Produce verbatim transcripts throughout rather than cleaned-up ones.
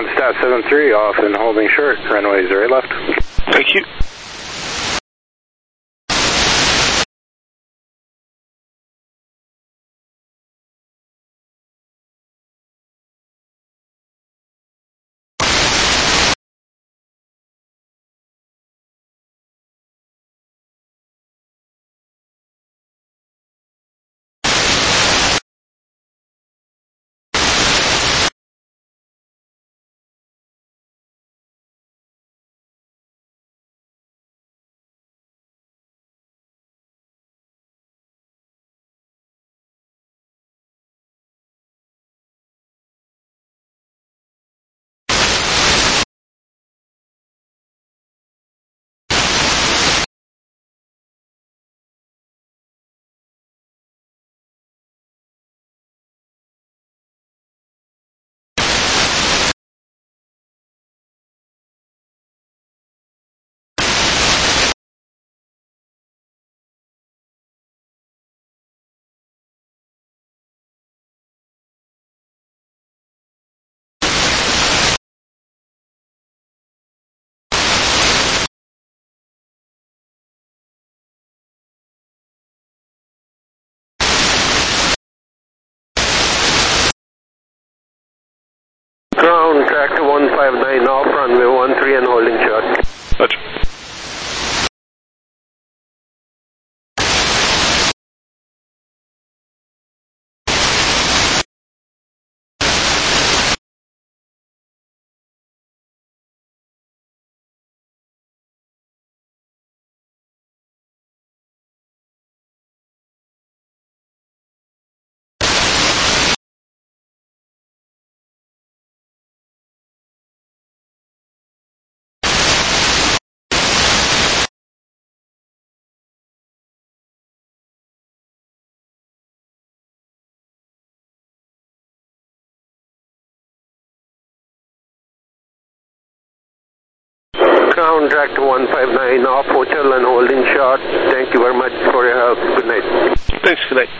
I'm stat seven three off and holding short, runways right left. Thank you. Ground, tractor one five nine off, runway one three and holding short. Roger. Ground, tractor one five nine off, hotel and holding short. Thank you very much for your help. Good night. Thanks, good night.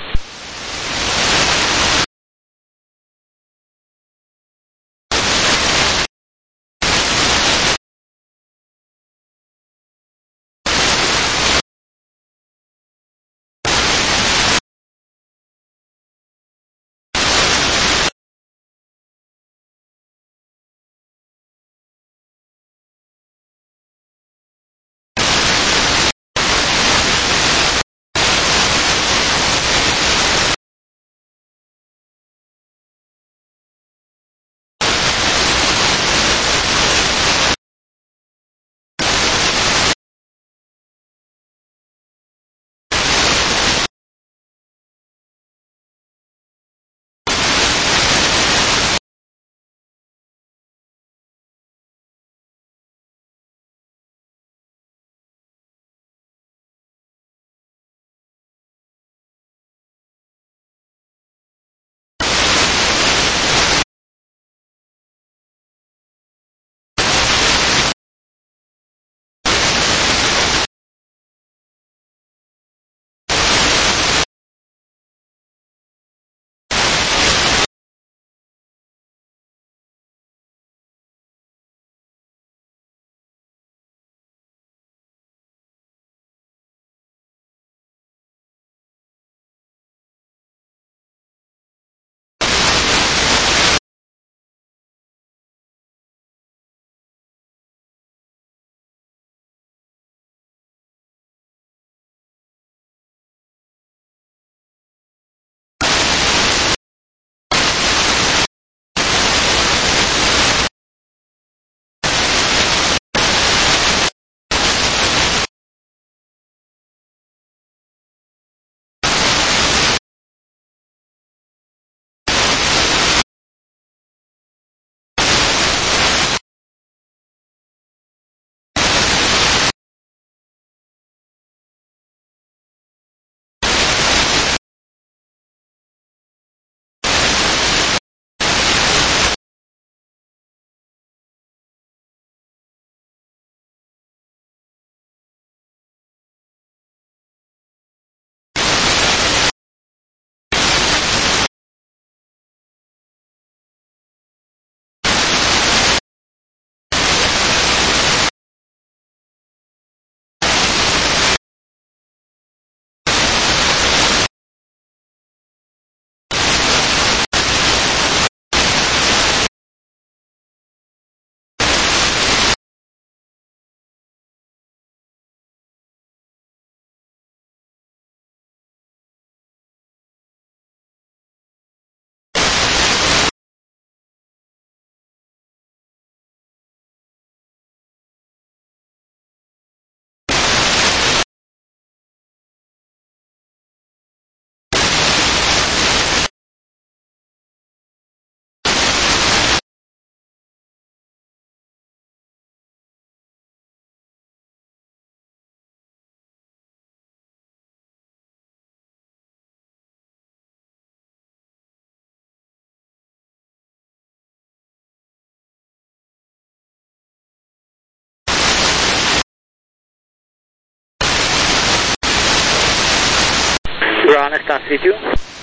Ground Star three two.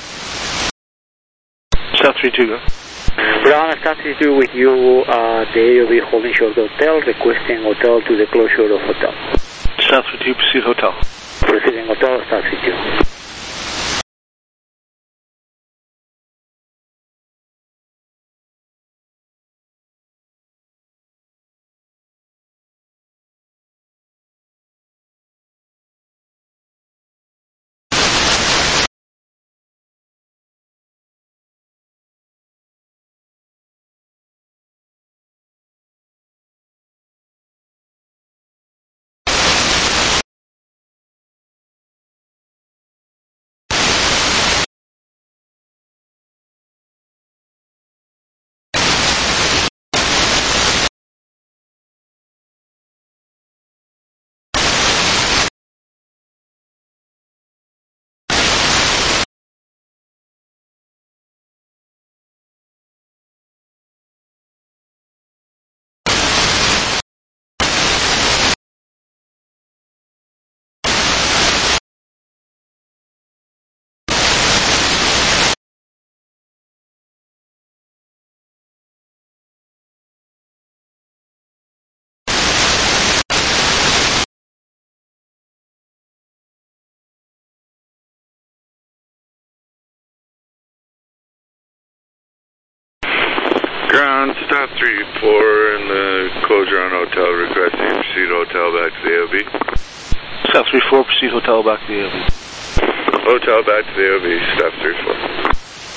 Star three two, go. Ground Star three two with you, uh, the A O B holding short hotel, requesting hotel to the closure of hotel. Star three two, proceed hotel. Proceeding hotel, Star three two. Ground, Star three four in the closure on hotel, requesting proceed hotel back to the A O B. Star three four, proceed hotel back to the A O B. Hotel back to the A O B, Staff three four.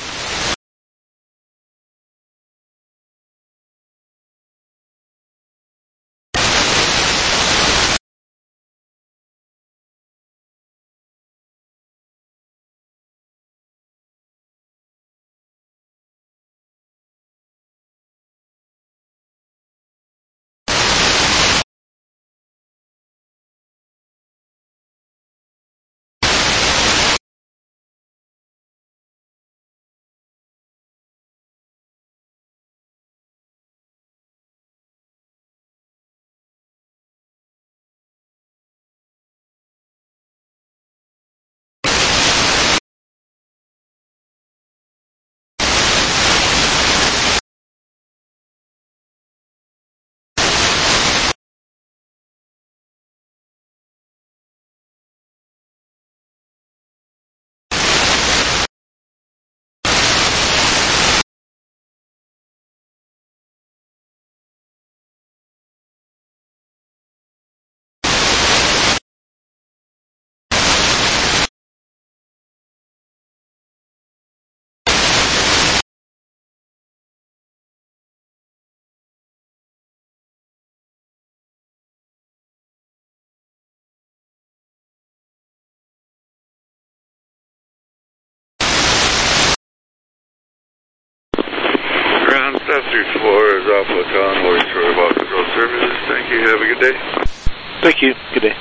Ground, Staff three four is off hotel and holding short of all control services. Thank you, have a good day. Thank you, good day.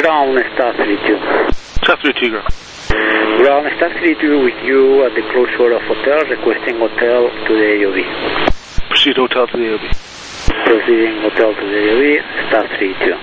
Ground, Star three two. South three two, ground. Ground, Star three two with you at the closure of hotel, requesting hotel to the A O B. Proceed hotel to the A O B. Proceeding hotel to the A O B, Star three two.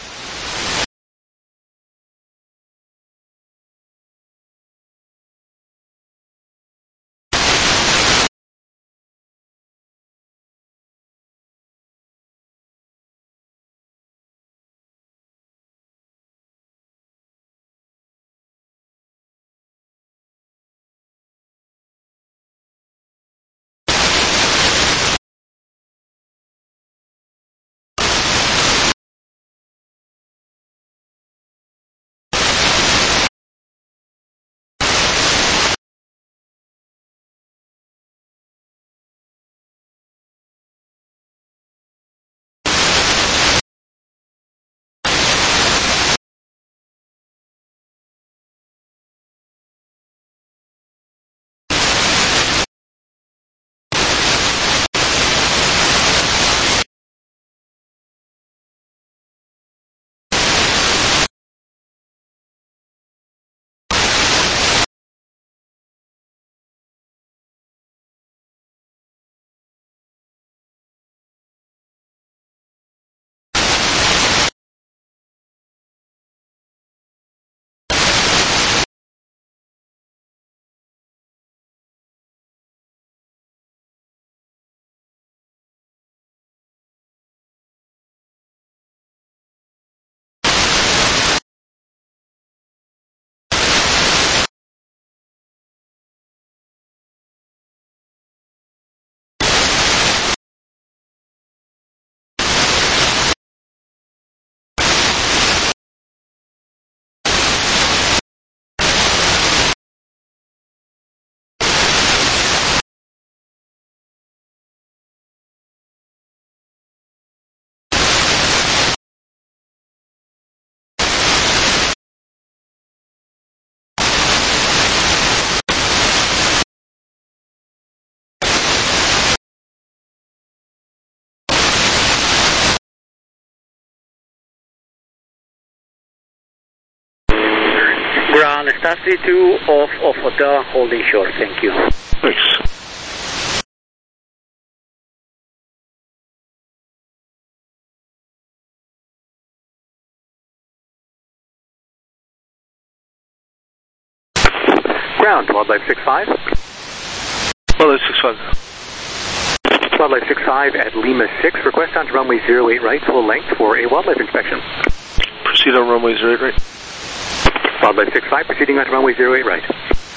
Ground, Star three two off of hotel, holding short, thank you. Thanks. Ground, Wildlife six five. Wildlife six five. Wildlife six five at Lima six, request onto runway zero eight right, full length for a wildlife inspection. Proceed on runway zero eight right. Wildlife six five, proceeding onto runway zero eight right.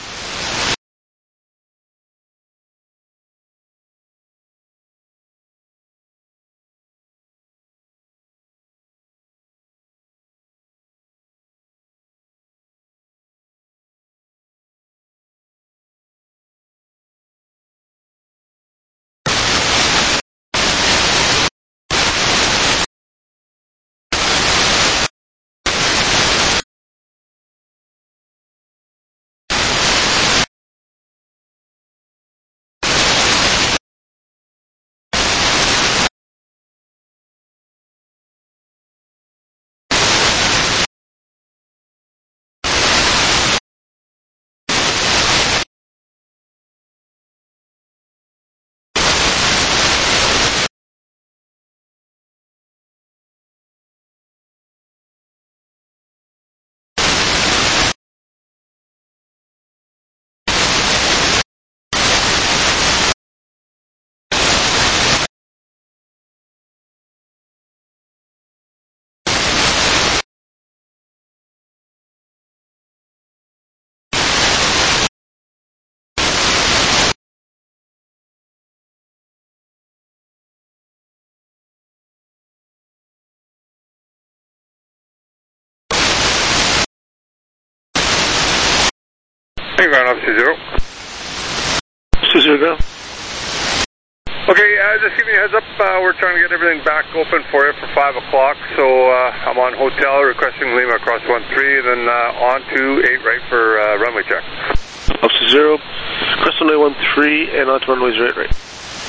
Hey, ground officer zero. Zero, go. Okay, uh, just giving you a heads up, uh, we're trying to get everything back open for you for five o'clock, so uh, I'm on hotel requesting Lima across one three, then uh, on to eight right for uh, runway check. Officer zero, crest runway one three and on to runway zero eight right.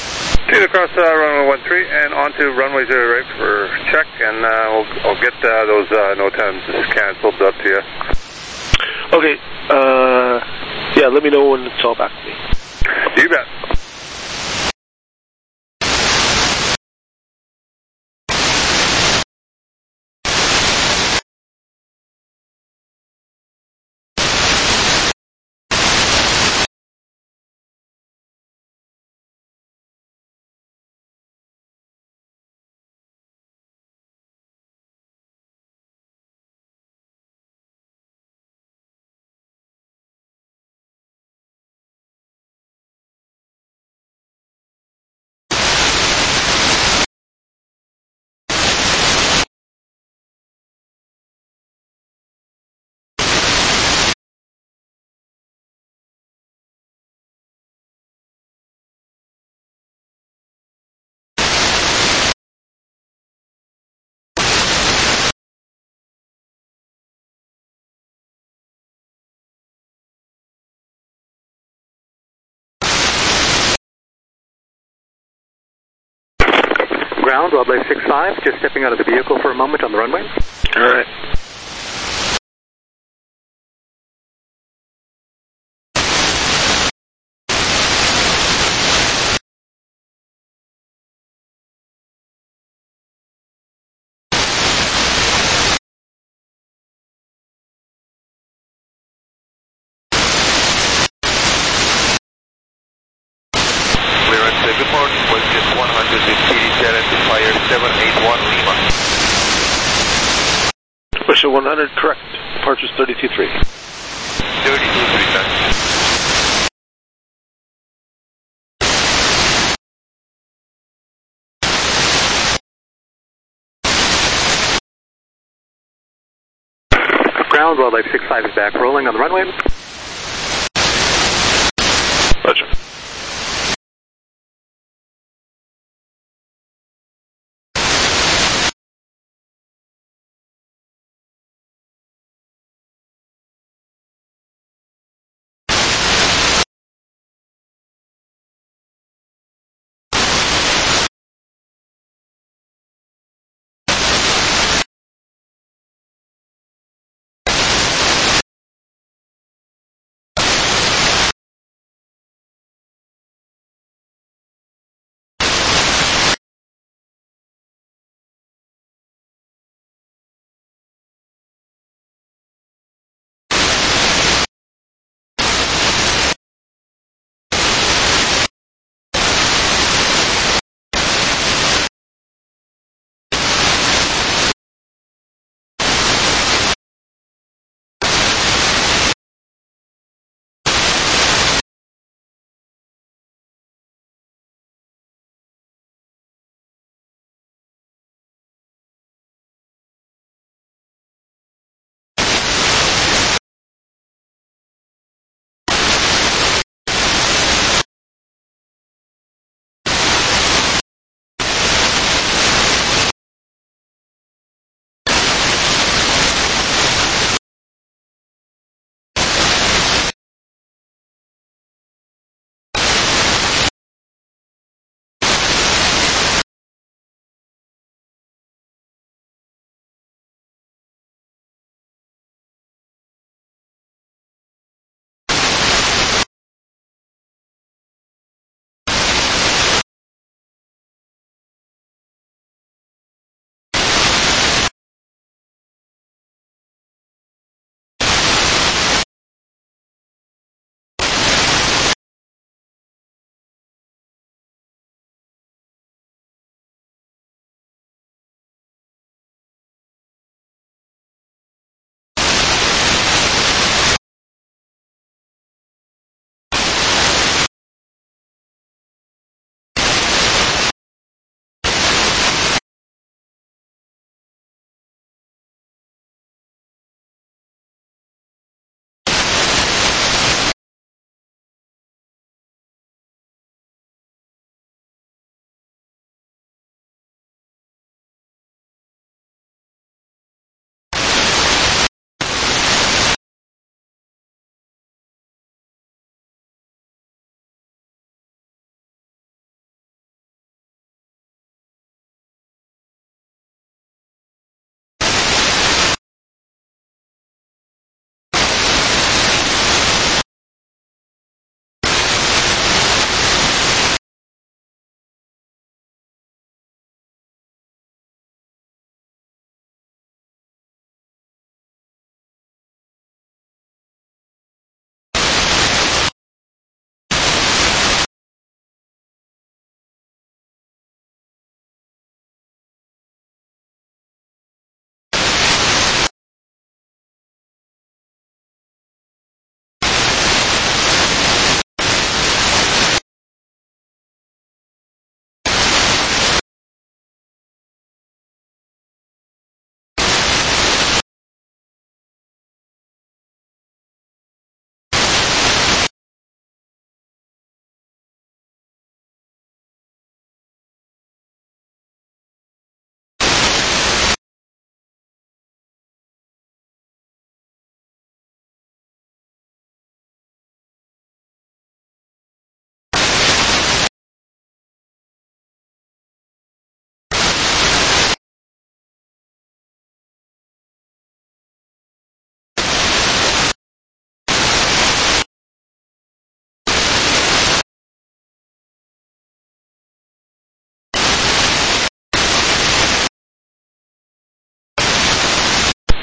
Proceed across uh, runway one three and onto runway zero right for check, and uh, we'll, I'll get uh, those uh, no times canceled up to you. Okay, uh, yeah, let me know when it's all back to me. You bet. Ground, Wildlife six five, just stepping out of the vehicle for a moment on the runway. All right. Good morning, Westjet one hundred with T D identifier seven eight one Lima. Westjet one hundred, correct. Departure's thirty-two three. thirty-two three, thanks. Ground, Wildlife six five is back rolling on the runway. Roger.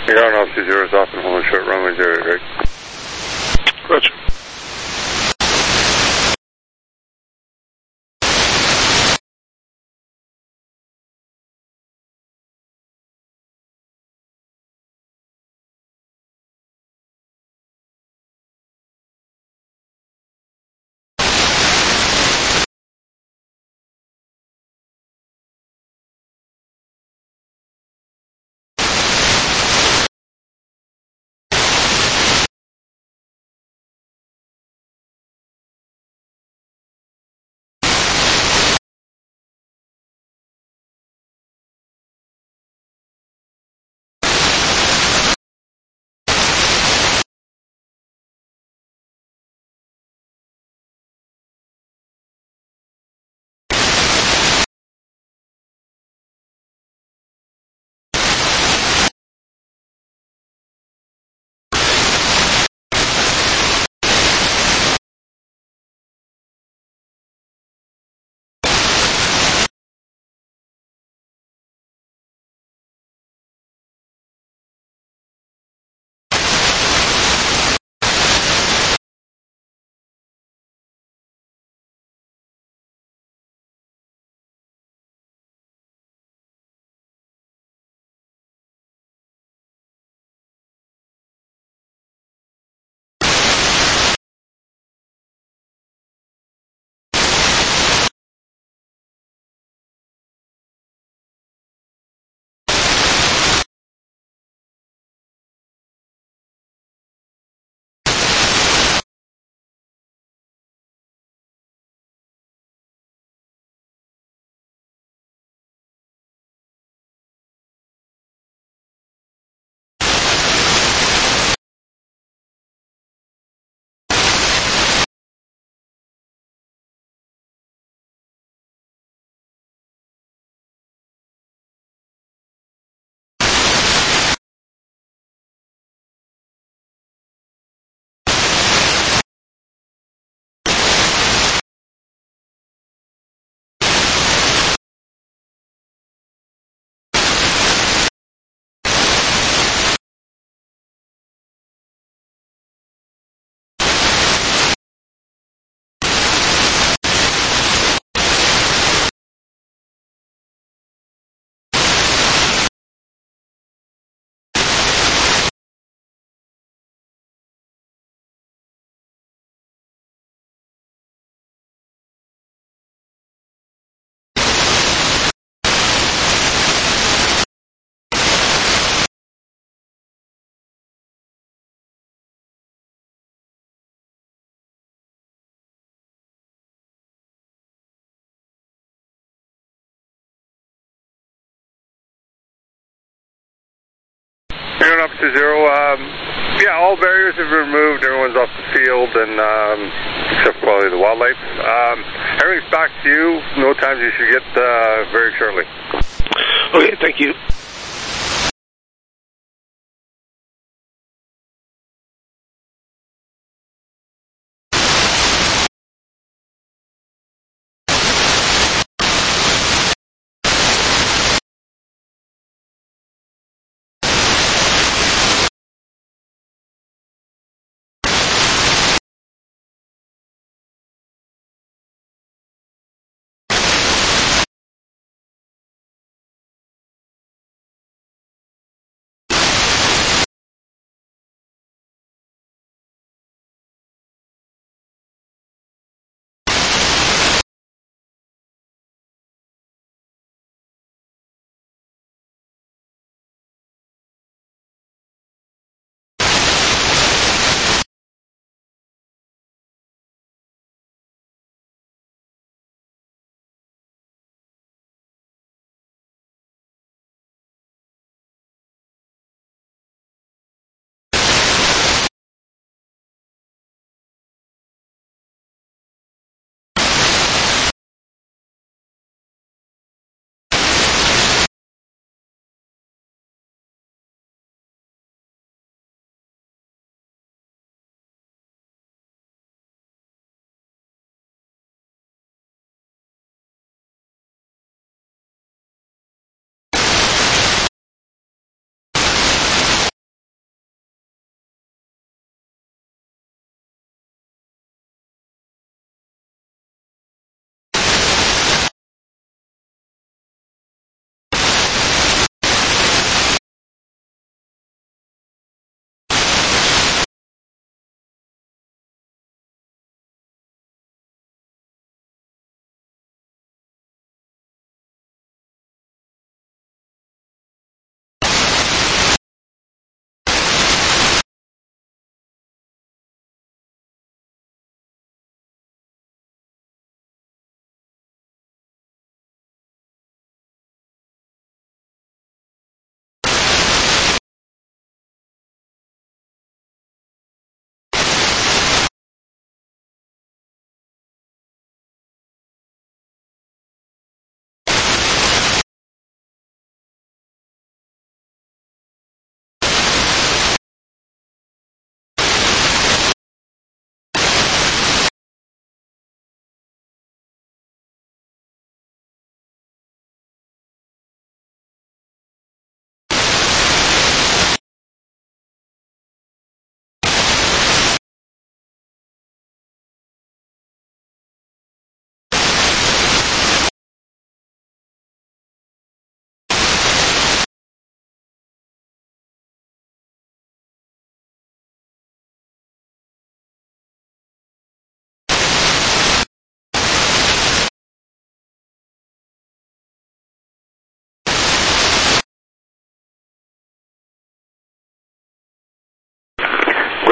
Ground Officer Zero is off and holding short runway zero eight right. Roger. Ground Officer Zero, um, yeah, all barriers have been removed. Everyone's off the field, and um, except probably the wildlife. Um, everything's back to you. No times you should get uh, very shortly. Okay, thank you.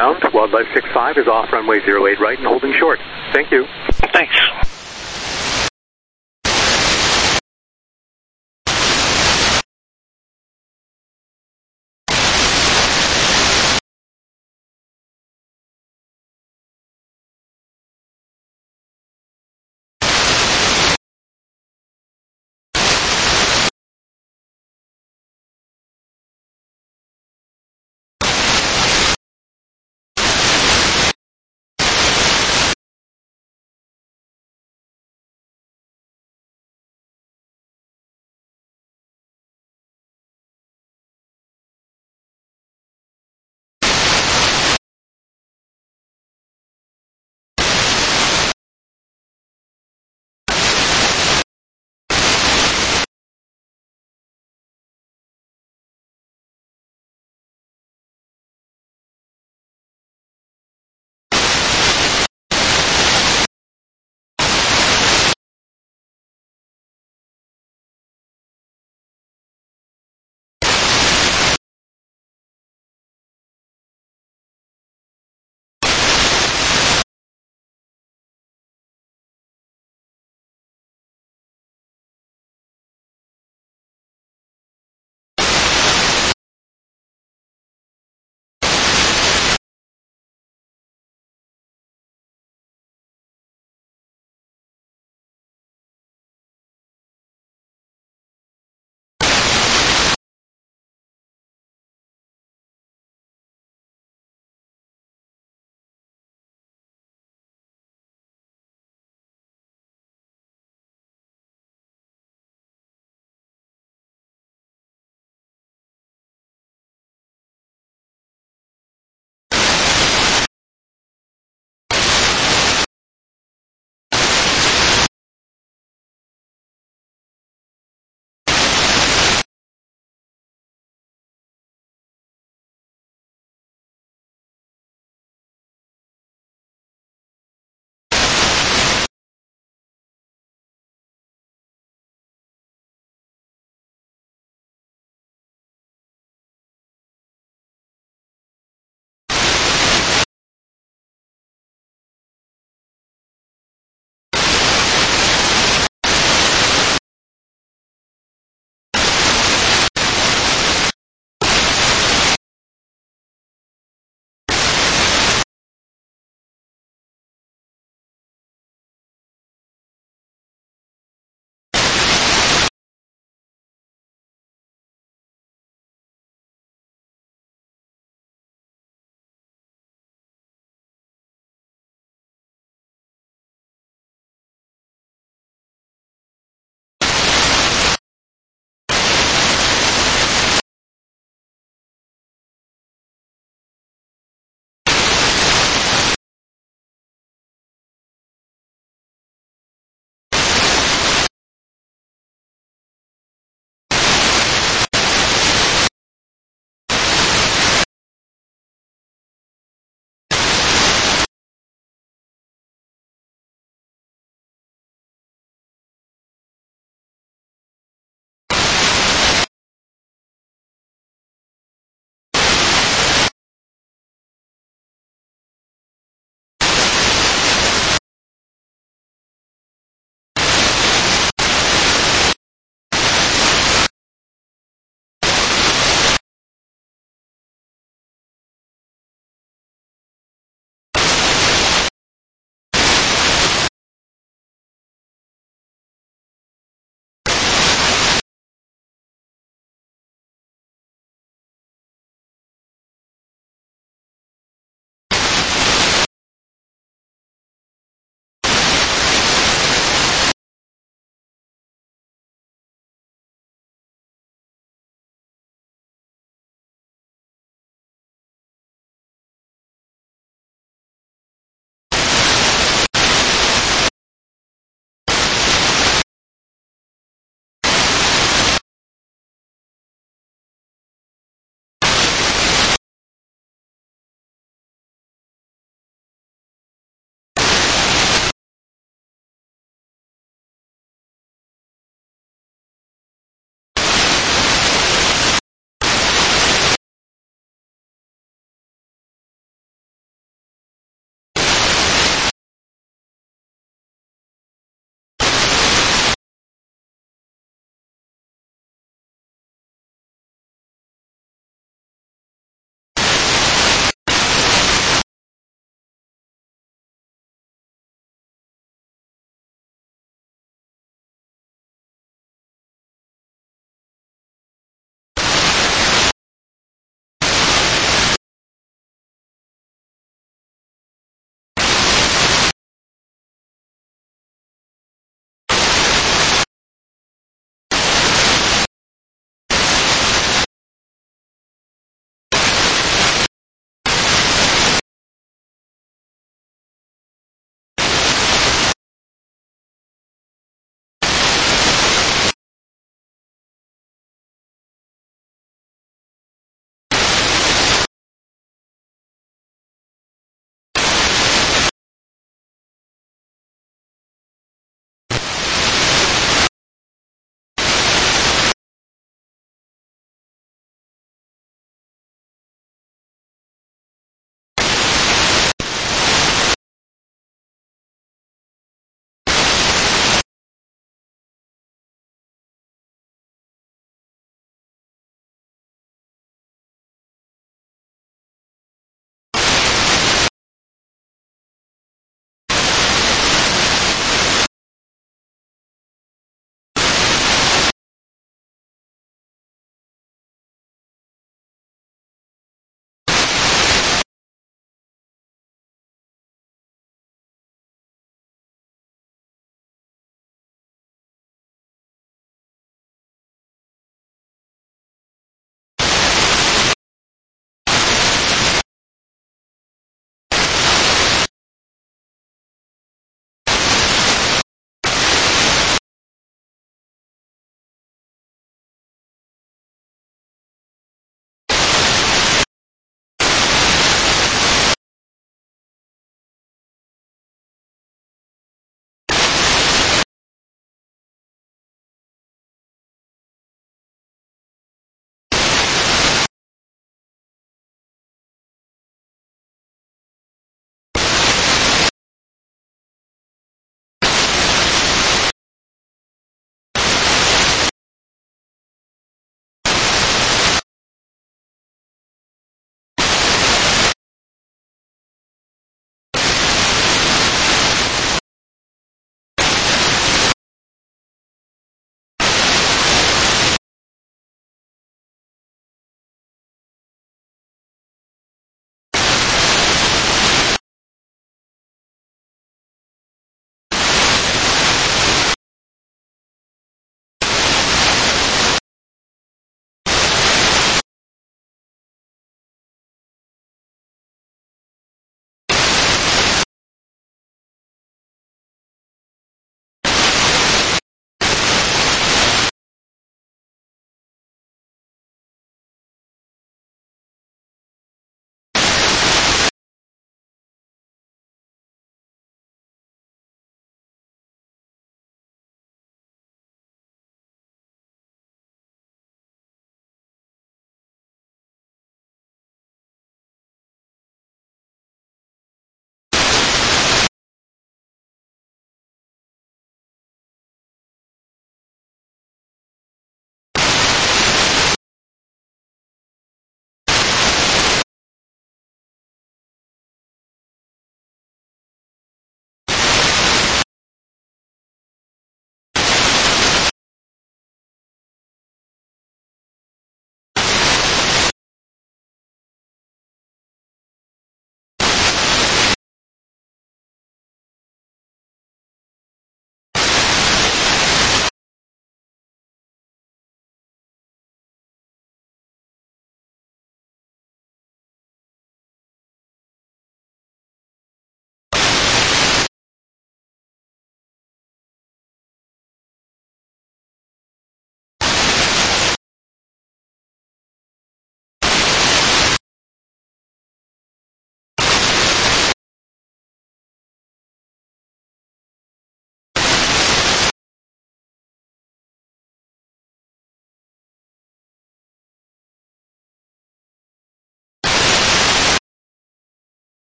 ground. Wildlife six five is off runway zero eight right and holding short. Thank you. Thanks.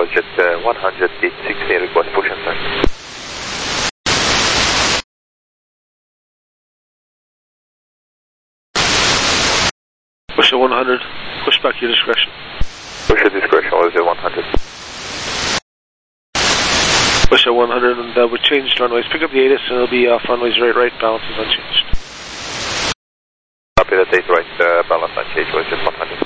was jet uh, one hundred, eight sixty, request push and turn. Push at one hundred, push back your discretion. Push at discretion was jet one hundred. Push at one hundred, and uh, we changed runways. Pick up the ATIS, and it'll be off runways right, right, balance is unchanged. Copy that, eight right, uh, balance unchanged was jet one hundred.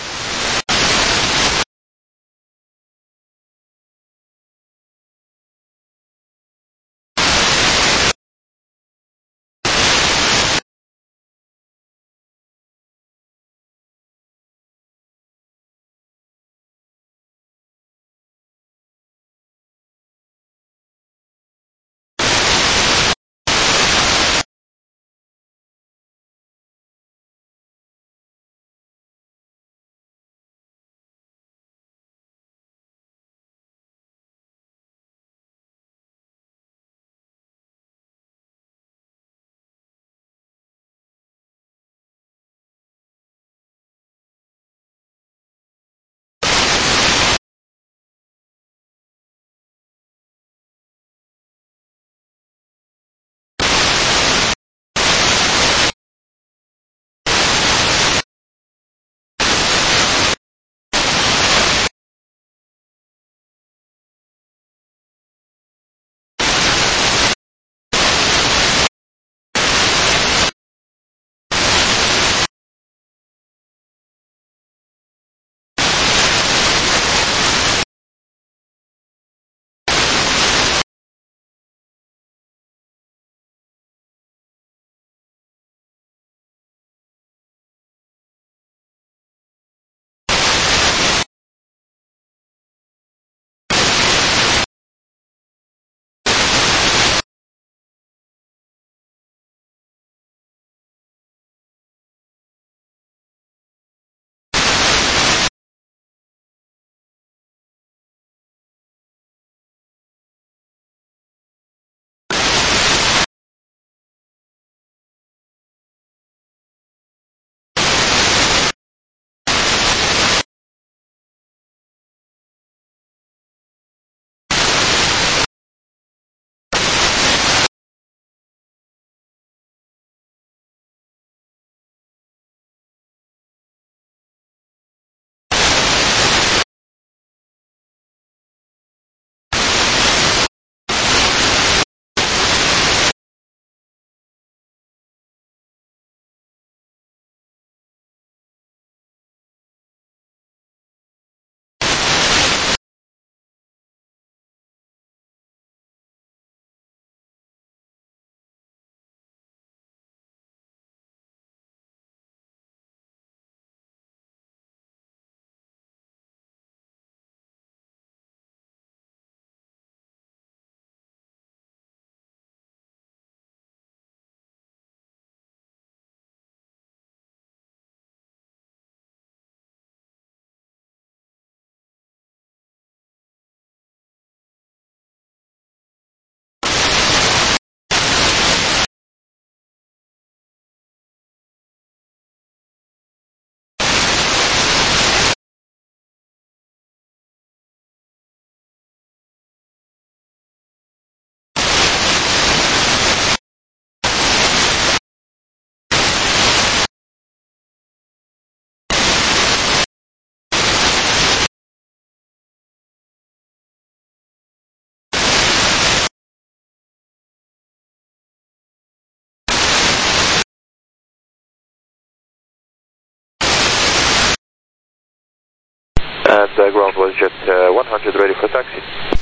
And uh, ground was jet uh, one hundred, ready for taxi.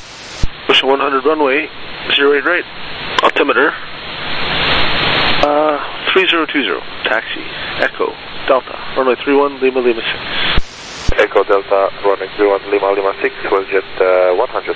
Push one hundred runway, zero eight right, altimeter, uh, three zero two zero, taxi, Echo, Delta, runway three one, Lima Lima six. Echo Delta, runway three one, Lima Lima six, was jet uh, one hundred.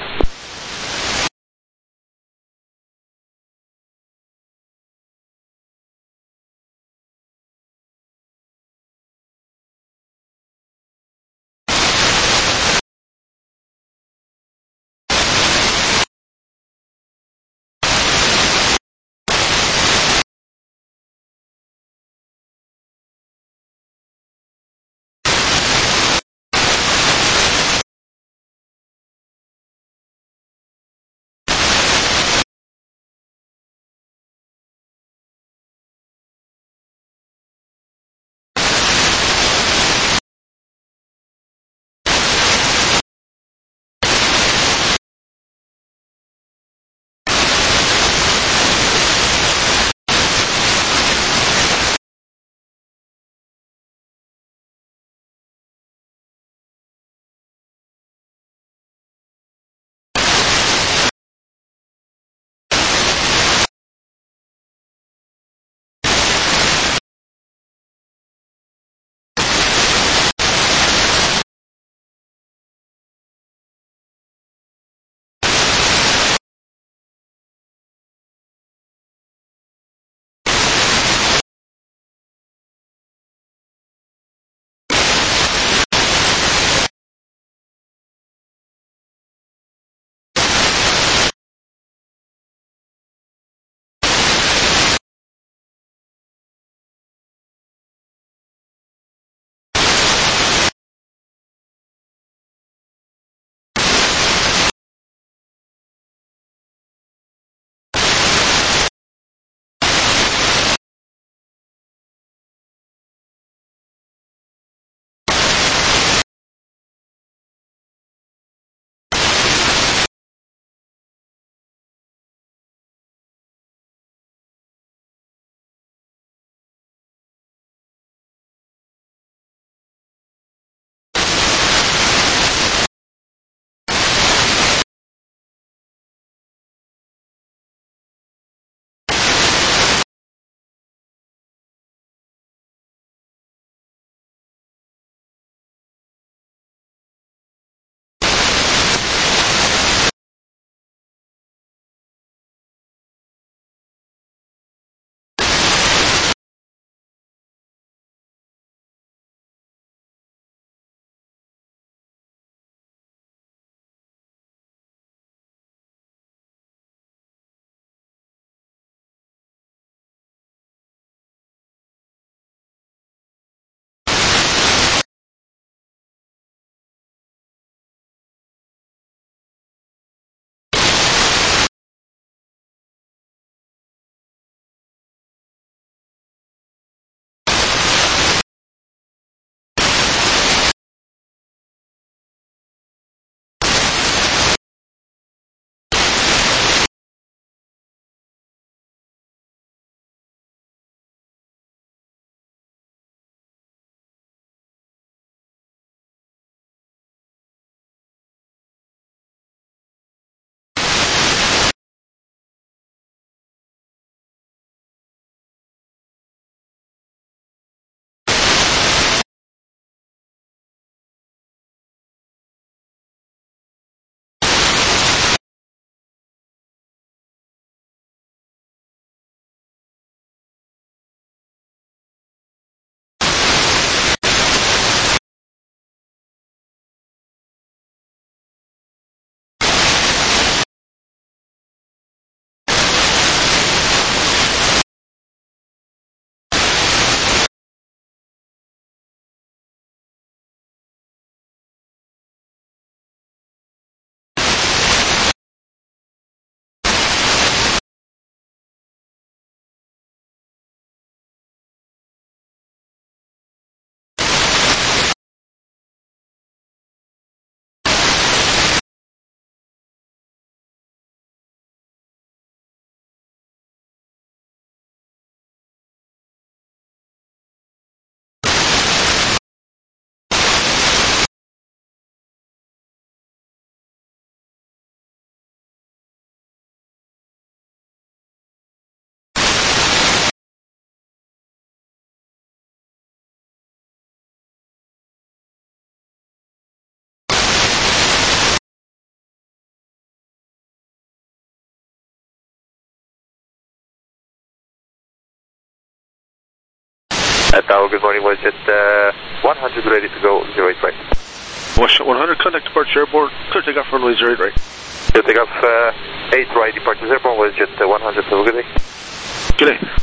Tower, good morning, WestJet uh, one hundred ready to go, zero eight right. WestJet one hundred, contact departure airborne, clear takeoff runway zero eight right. Clear takeoff uh, eight right, departure airborne, WestJet uh, one hundred, have a good day. Good day.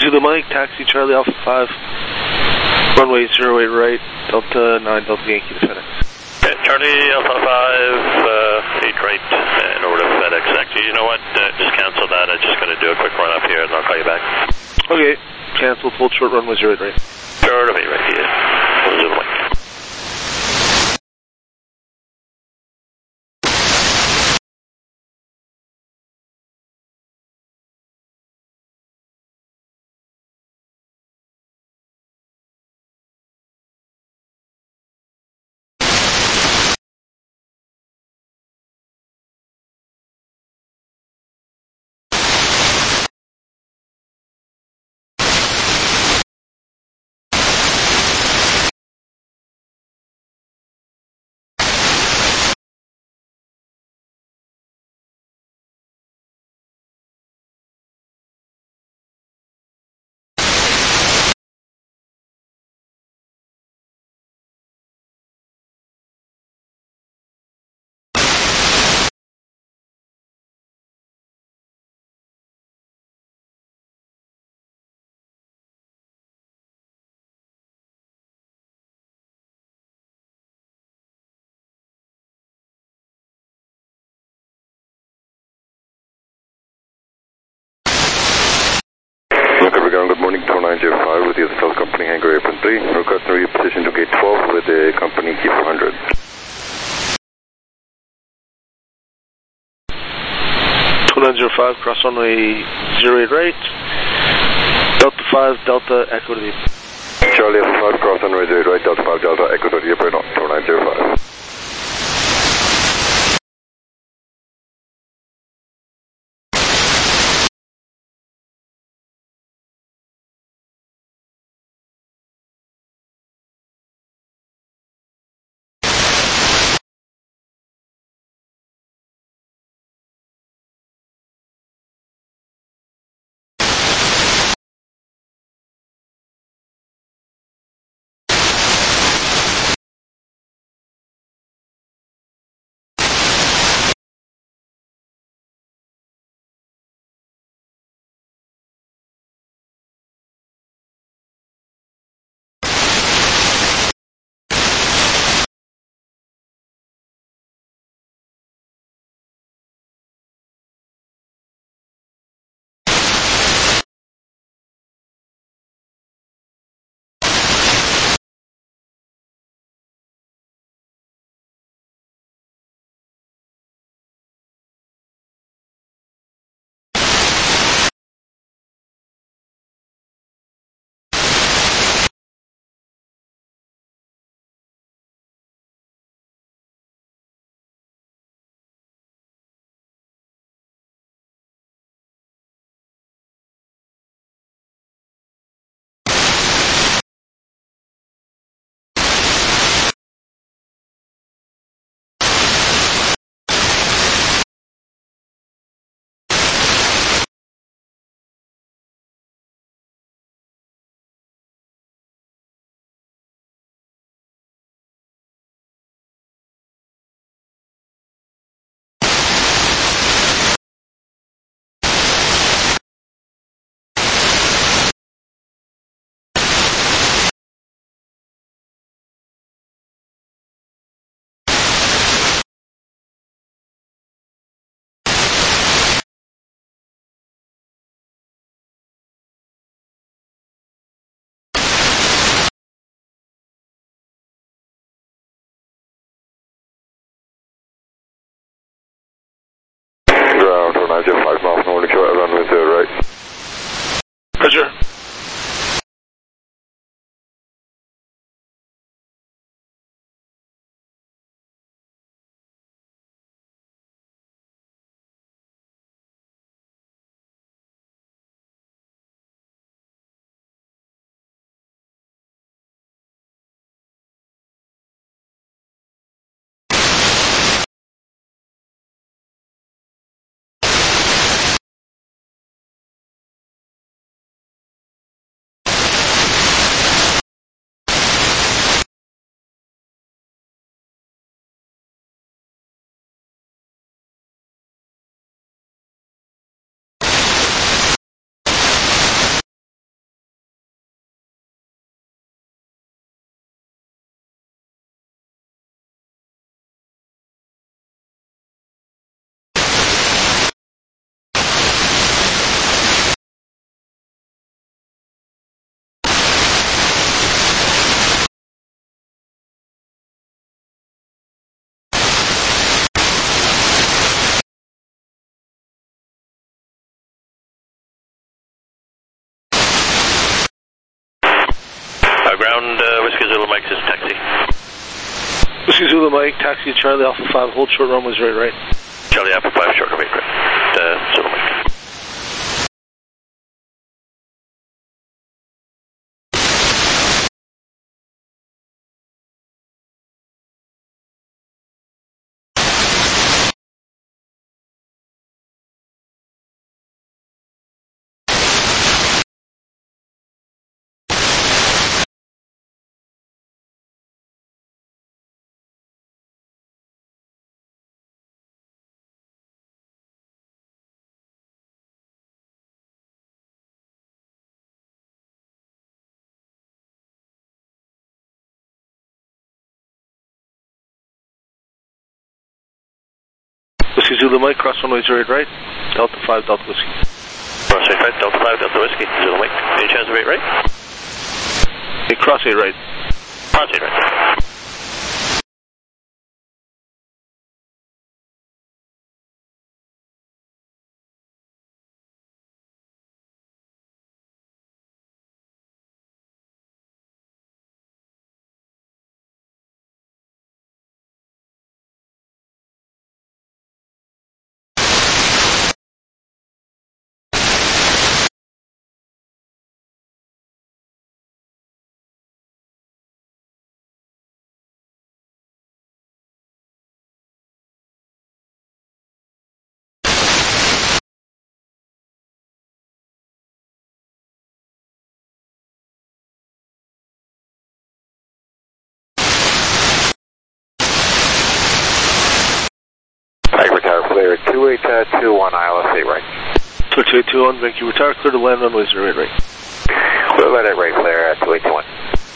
to the mic, taxi Charlie Alpha five, runway zero eight right, Delta nine Delta Yankee to FedEx. Okay, Charlie Alpha five, uh, eight right, and over to FedEx. Actually, you know what, uh, just cancel that. I'm just going to do a quick run up here and I'll call you back. Okay, cancel, hold short runway zero eight right. Short of eight right, yeah. Hold to the mic. Good morning, two nine zero five with the South Company Hangar Apron three. Requesting reposition to gate twelve with the company Key four hundred. two nine zero five, cross runway zero eight right, Delta five Delta Echo to the Charlie Alpha five, cross runway zero eight right, Delta five Delta Echo to the apron on two nine zero five. Ground two nine zero five, miles north, runway zero right. Roger. Uh, ground, uh, Whiskey Zulu Mike, this is taxi. Whiskey Zulu Mike, taxi Charlie Alpha five, hold short runway zero eight right. Charlie Alpha five, short runway right. Uh, Zulu Mike. Whiskey Zulu Mike, cross runway zero eight right, Delta five, Delta Whiskey. Cross eight right, Delta five, Delta Whiskey, Zulu Mike. Any chance of eight right? Hey, cross eight right. Cross eight right. Retire clear, two eight two one I L S eight right. two eight two one, thank you. Retire clear to land runway zero eight right. We'll let it right clear at two eight two one.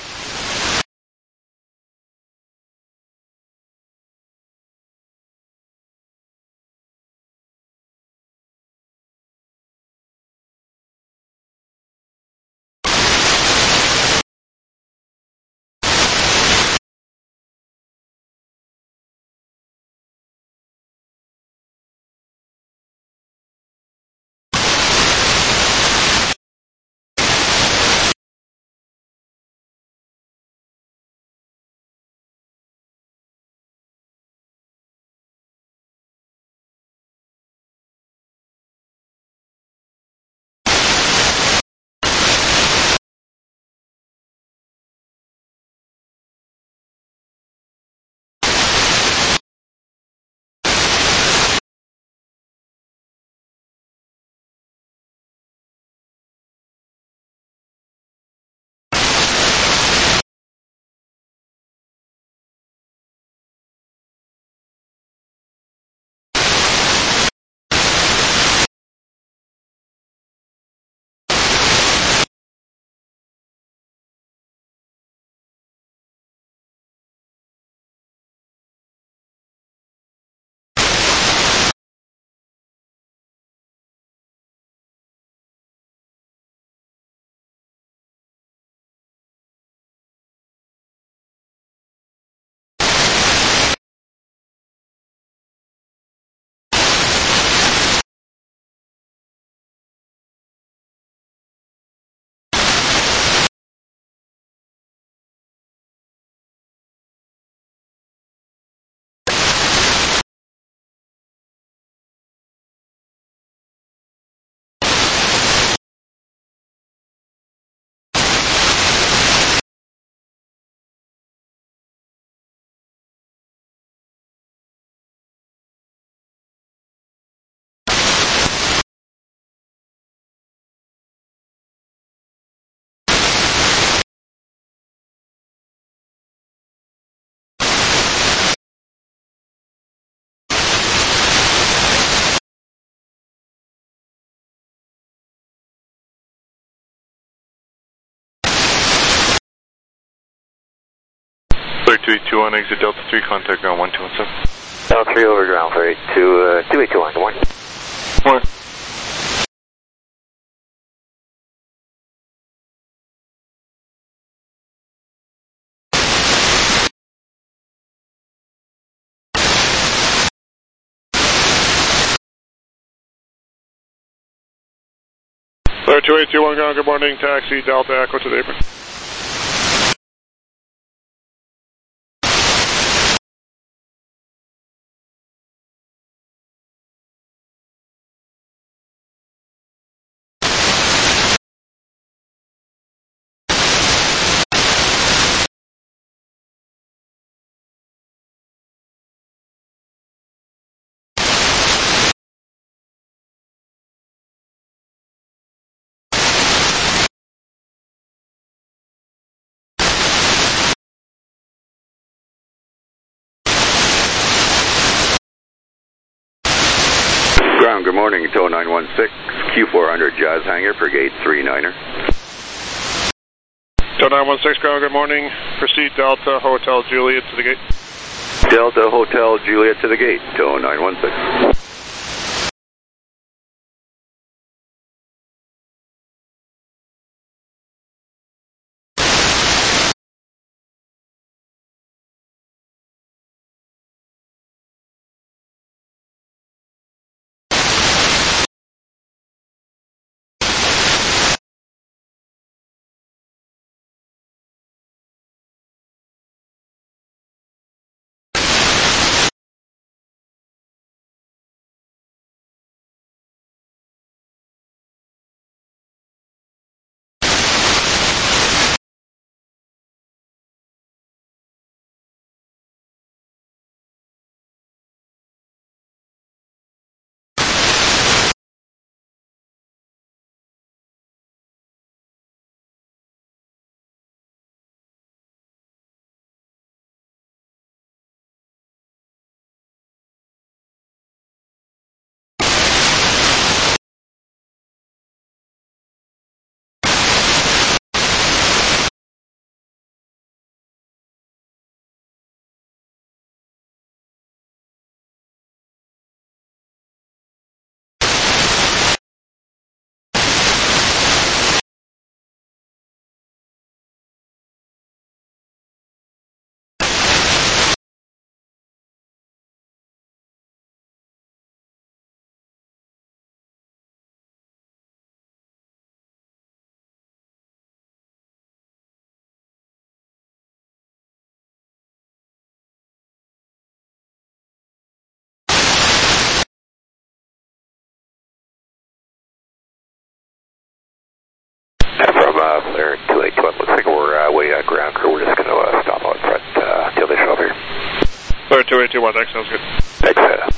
two eight two one, exit Delta three, contact ground one two one seven. Delta three over ground for two, uh, two eight two one, good morning. Morning. two eight two one ground, good morning, taxi Delta Echo to the apron. Ground, good morning, Tow nine one six, Q four hundred Jazz Hangar for gate three niner. Tow nine one six, ground, good morning. Proceed Delta Hotel Juliet to the gate. Delta Hotel Juliet to the gate, Tow nine one six. From uh, Blair two eight two one, looks like we're uh, way out ground crew. We're just going to uh, stop out front uh, till they show up here. Blair two eight two one, thanks, sounds good. Thanks, uh,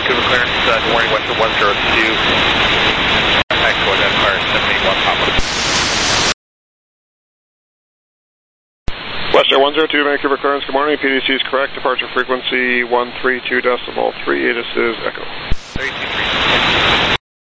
Vancouver clearance, uh, good morning, Western one zero two. Thanks for that car, seven eight one Papa. Western one zero two, Vancouver clearance, good morning. P D C is correct. Departure frequency one three two decimal three. This is Echo. thirty-two three.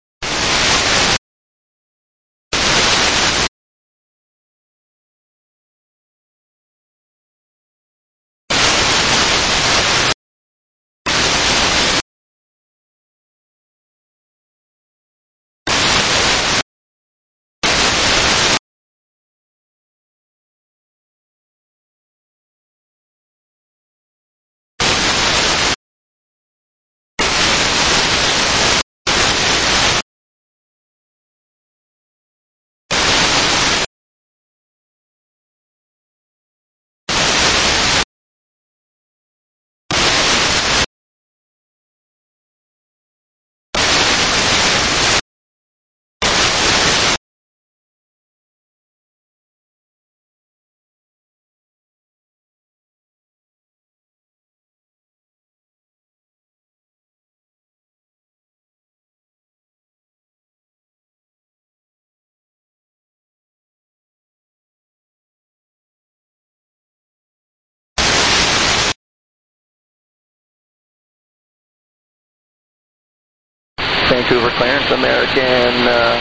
Vancouver clearance, American. Uh,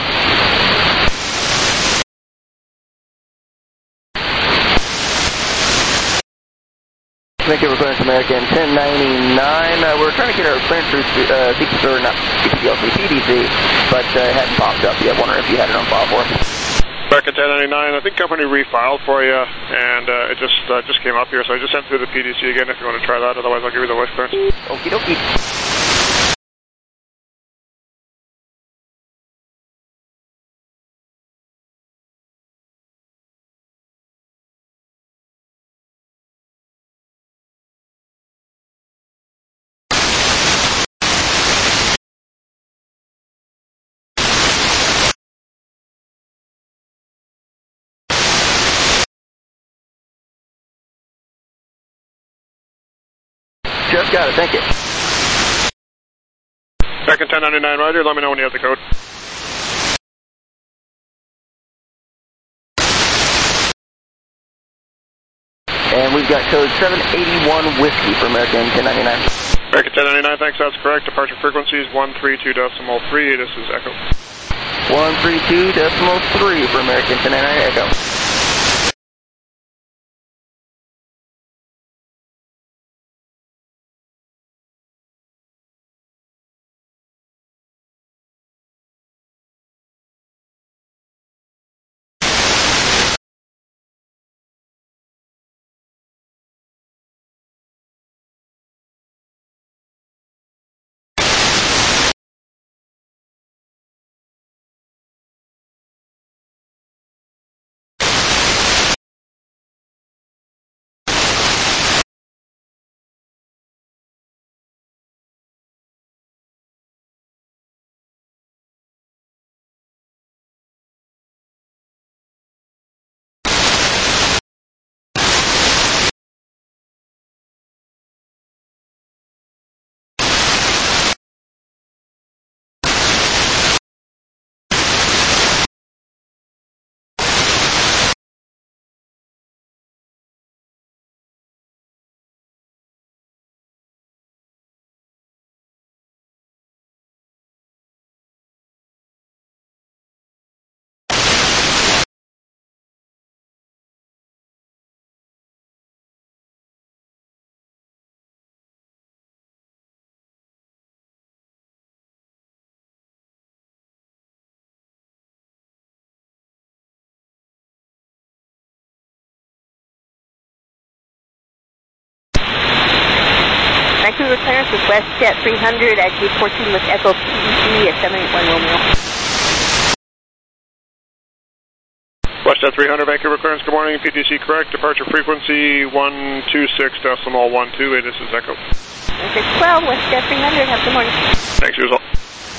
Vancouver clearance, American ten ninety-nine. Uh, we're trying to get our clearance through uh, C P C, or not C P C L C, P D C, but uh, it hadn't popped up yet. Wondering if you had it on file for us. American ten ninety-nine, I think company refiled for you, and uh, it just uh, just came up here, so I just sent through the P D C again if you want to try that. Otherwise, I'll give you the voice clearance. Okie dokie. Just got it, thank you. American ten ninety-nine, Roger. Let me know when you have the code. And we've got code seven eighty-one Whiskey for American ten ninety-nine. American ten ninety-nine, thanks, that's correct. Departure frequency is one three two decimal three. This is Echo. one three two decimal three for American ten ninety-nine, Echo. Vancouver clearance with WestJet three hundred at gate fourteen with Echo P D C at seven eight one Romeo. WestJet three hundred, Vancouver clearance, good morning. P D C correct. Departure frequency one two six decimal one two. This is Echo. six twelve, WestJet three hundred, have good morning. Thanks, you as well.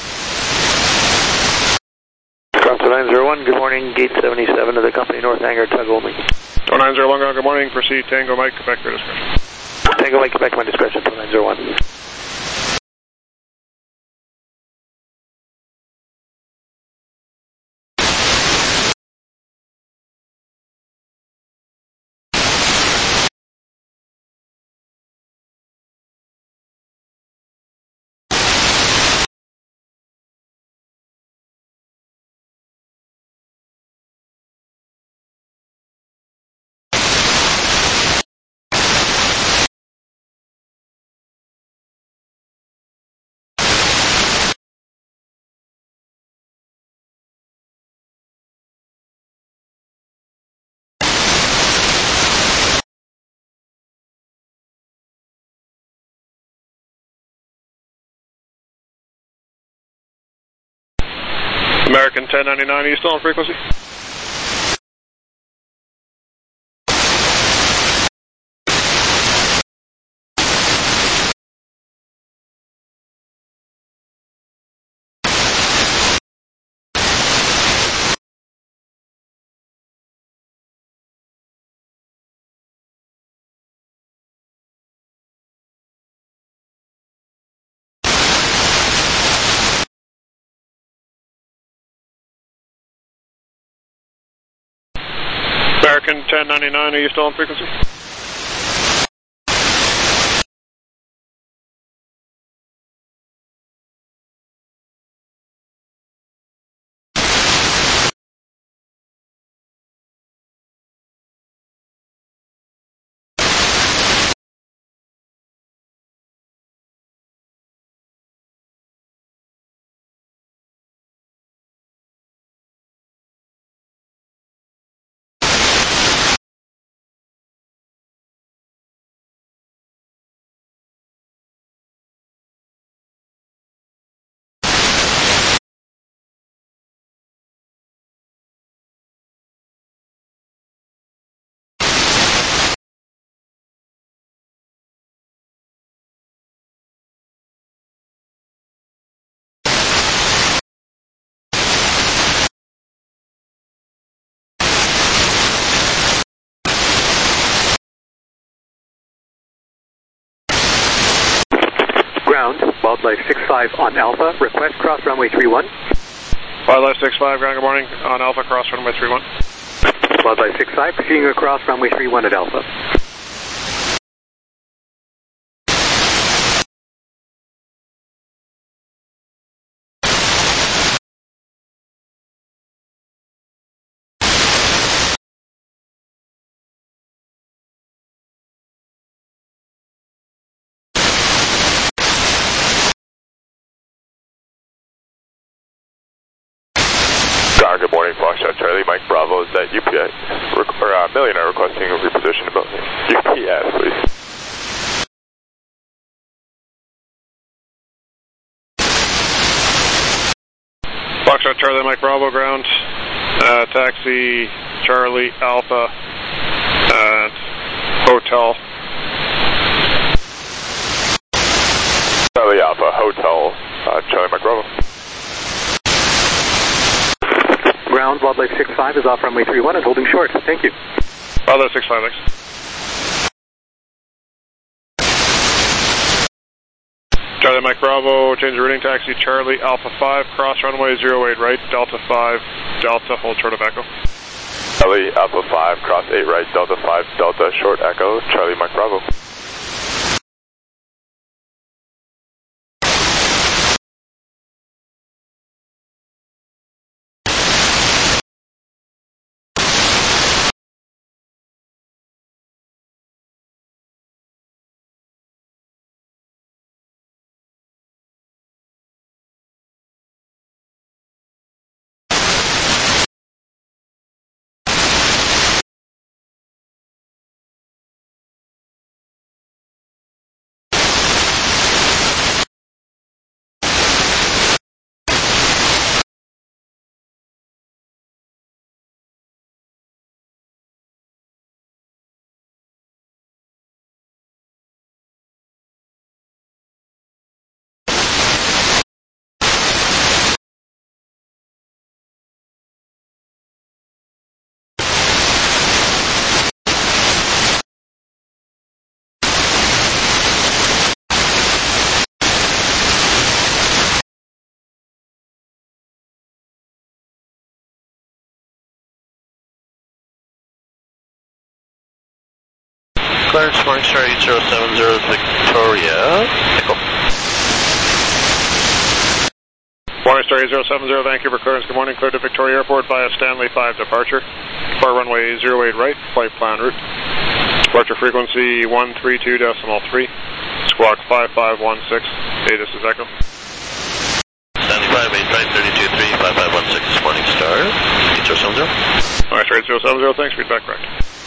Cross nine zero one, good morning. Gate seventy-seven to the company North Hangar, tug only. oh nine zero one, good morning. Proceed Tango Mike, Quebec, your discretion. Tango Mike, Quebec, my discretion, two nine zero one. American ten ninety-nine, are you still on frequency? American ten ninety-nine, are you still on frequency? Ground, Wildlife six five on Alpha, request cross runway three one. Wildlife six five, ground, good morning, on Alpha, cross runway three one. Wildlife six five, proceeding across runway three one at Alpha. Good morning, Foxtrot Charlie, Mike Bravo, is that U P S, or uh, Millionaire requesting a reposition about U P S, please. Foxtrot Charlie, Mike Bravo, ground, uh, taxi Charlie Alpha, uh, hotel. Charlie Alpha, hotel, uh, Charlie Mike Bravo. Ground, Wildlife six five is off runway three one and holding short. Thank you. Wildlife six five, thanks. Charlie Mike Bravo, change the routing, taxi Charlie Alpha five, cross runway zero eight right, Delta five, Delta, hold short of Echo. Charlie Alpha five, cross eight right, Delta five, Delta, short Echo, Charlie Mike Bravo. Clarence Morningstar eight zero seven zero Victoria, Echo. Morningstar eight zero seven zero, Vancouver clearance, good morning, clear to Victoria Airport via Stanley five departure. Depart runway zero eight right, flight plan route. Departure frequency one three two decimal three, squawk five five one six, hey, this is Echo. Stanley five eight right, thirty-two three, five five one six, Morningstar eight zero seven zero. Morningstar eight zero seven zero, thanks, feedback correct.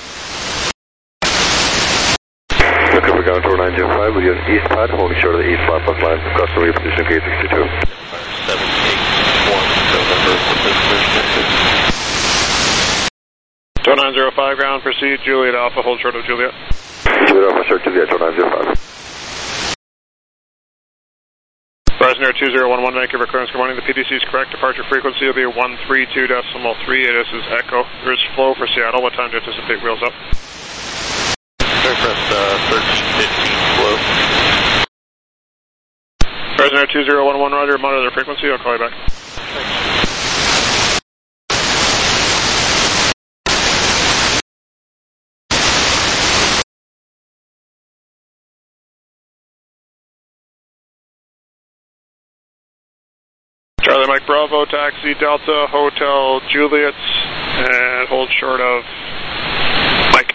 Vancouver ground four nine zero five, with you on east pad, holding short of the east flat bus line, cross the position gate sixty-two. seven eight one, November. two nine zero five ground, proceed, Juliet Alpha, hold short of Juliet. Juliet Alpha, short Juliet, two nine zero five. Verizon Air two zero one one, Vancouver clearance, good morning. The P D C is correct. Departure frequency will be one three two decimal three. This is Echo. There is flow for Seattle. What time do you anticipate wheels up? Aircraft uh, search fifteen flow. Verizon Air two zero one one, Roger. Monitor their frequency. I'll call you back. Thanks. Charlie Mike Bravo, taxi Delta, Hotel Juliet, and hold short of Mike.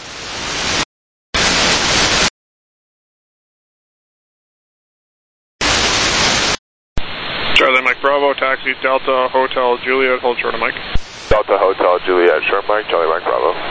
Charlie Mike Bravo, taxi Delta, Hotel Juliet, hold short of Mike. Delta Hotel Juliet, short Mike, Charlie Mike Bravo.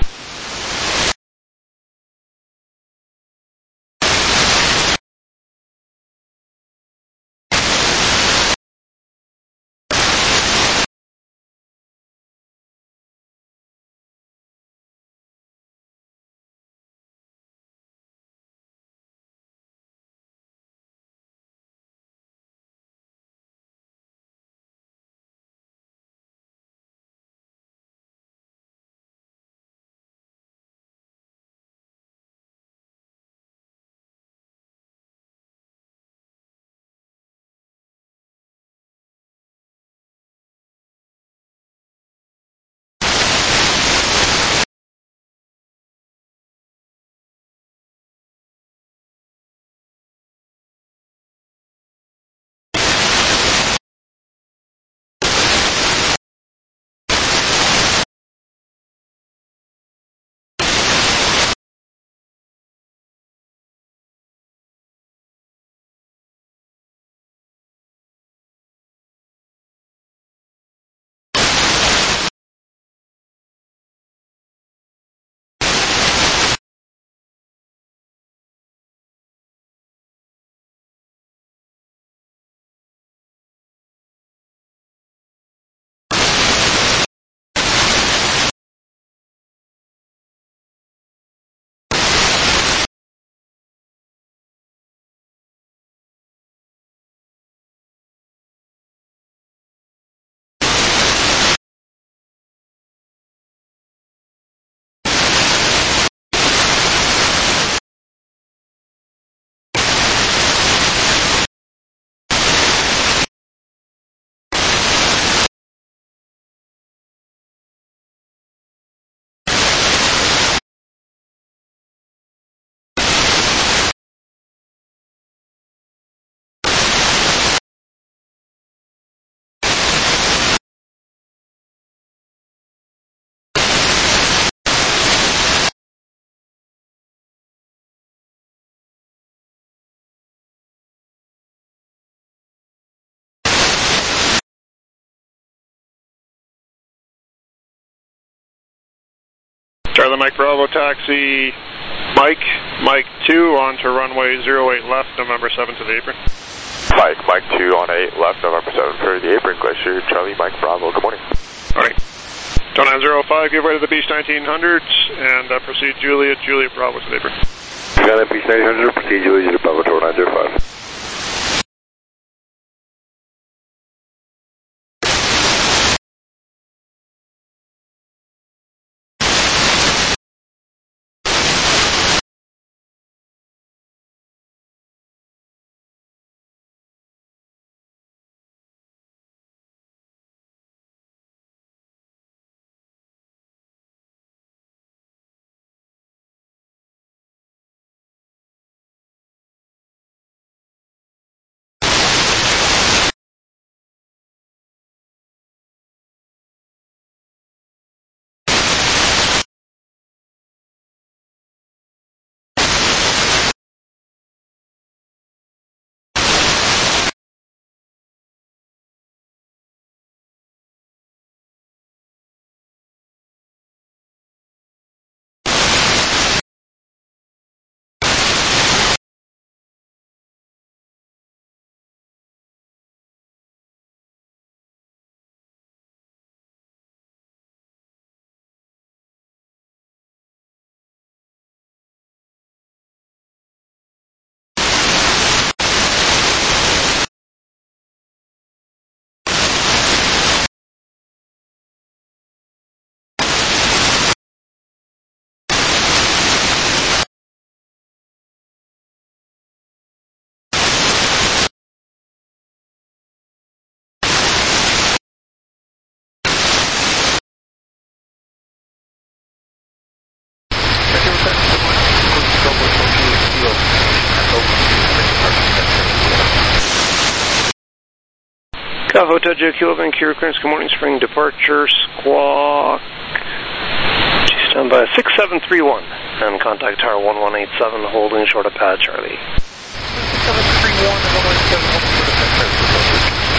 Charlie Mike Bravo, taxi Mike, Mike two onto runway zero eight left, November seventh to the apron. Mike, Mike two on eight left, November seventh for the apron, Glacier, Charlie Mike Bravo, good morning. Morning. two nine zero five, give way to the Beach nineteen hundred and uh, proceed Juliet, Juliet Bravo to the apron. You got that Beach nineteen hundred, proceed Juliet, Juliet Bravo, two nine zero five. Hotel J Q, Vancouver, Currents, good morning, spring departure, squawk, stand by six seven three one, and contact tower one one eight seven, holding short of pad Charlie. six seven three one, one one eight seven, holding short of pad Charlie.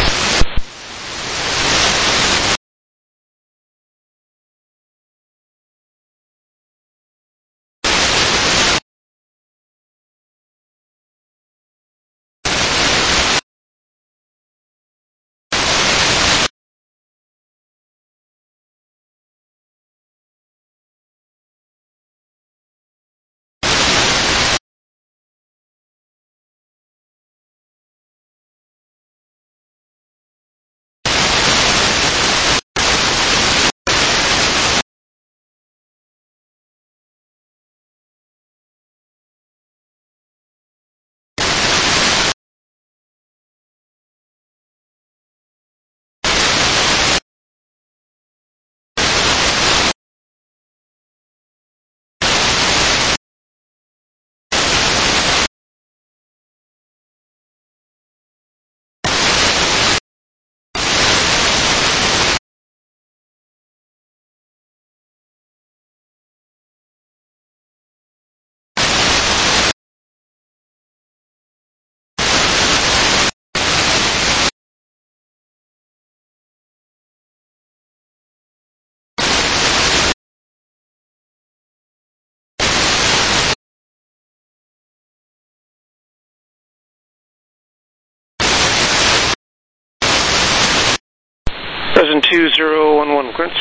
Present two zero one one, Currents.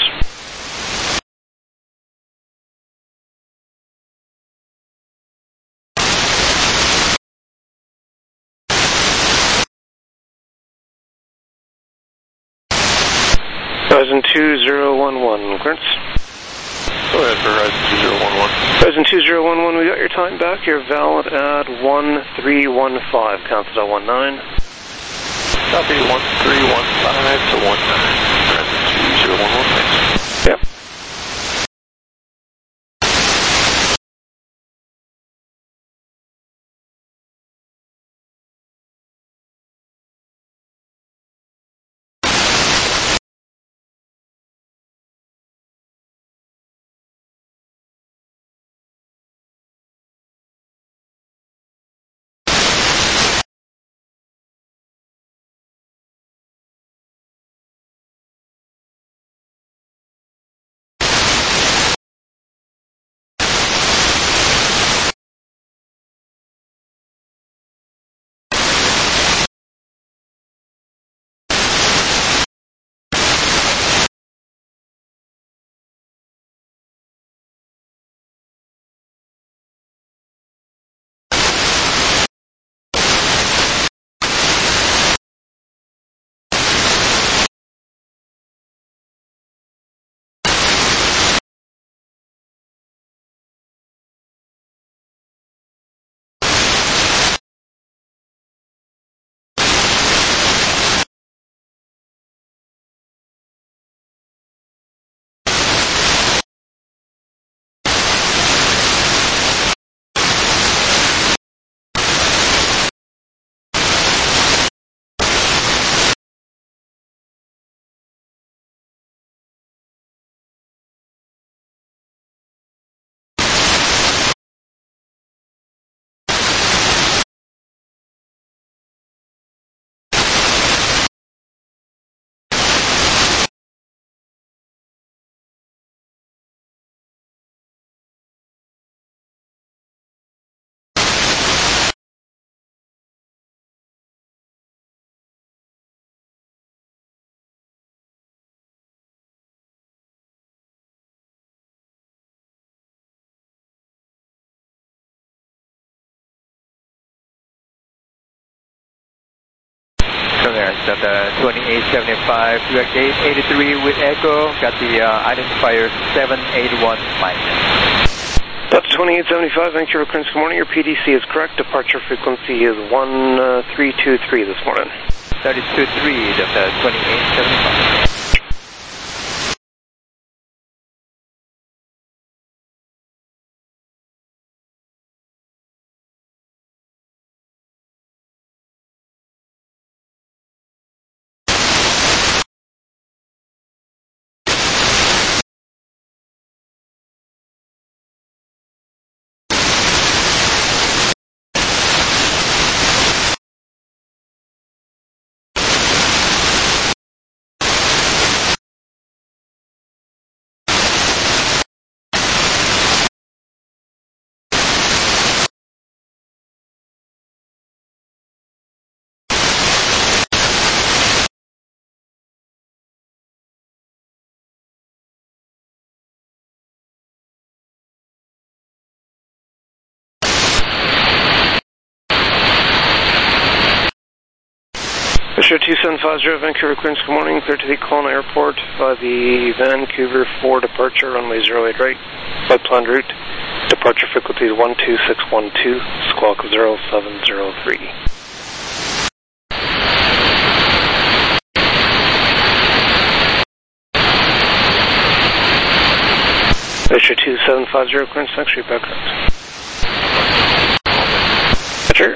Horizon two zero one one, Currents. Go ahead for Horizon two zero one one. Horizon two zero one one, we got your time back. You're valid at one three one five, counted at one nine. Copy one three one five to one nine. Horizon two zero one one, thanks. Yep. There, Delta twenty-eight seventy-five, direct gate eighty-three with Echo, got the uh, identifier seven eight one minus. Delta twenty-eight seventy-five, Vancouver, Currents, good morning, your P D C is correct, departure frequency is one three two three this morning. thirty-two three, Delta twenty-eight seventy-five. Fisher two seven five zero, Vancouver clearance, good morning. Clear to the Kelowna Airport by the Vancouver four departure, runway zero eight right, flight plan route. Departure frequency is one two six one two, squawk zero seven zero three. Fisher two seven five zero, clearance, thanks for your background. Roger.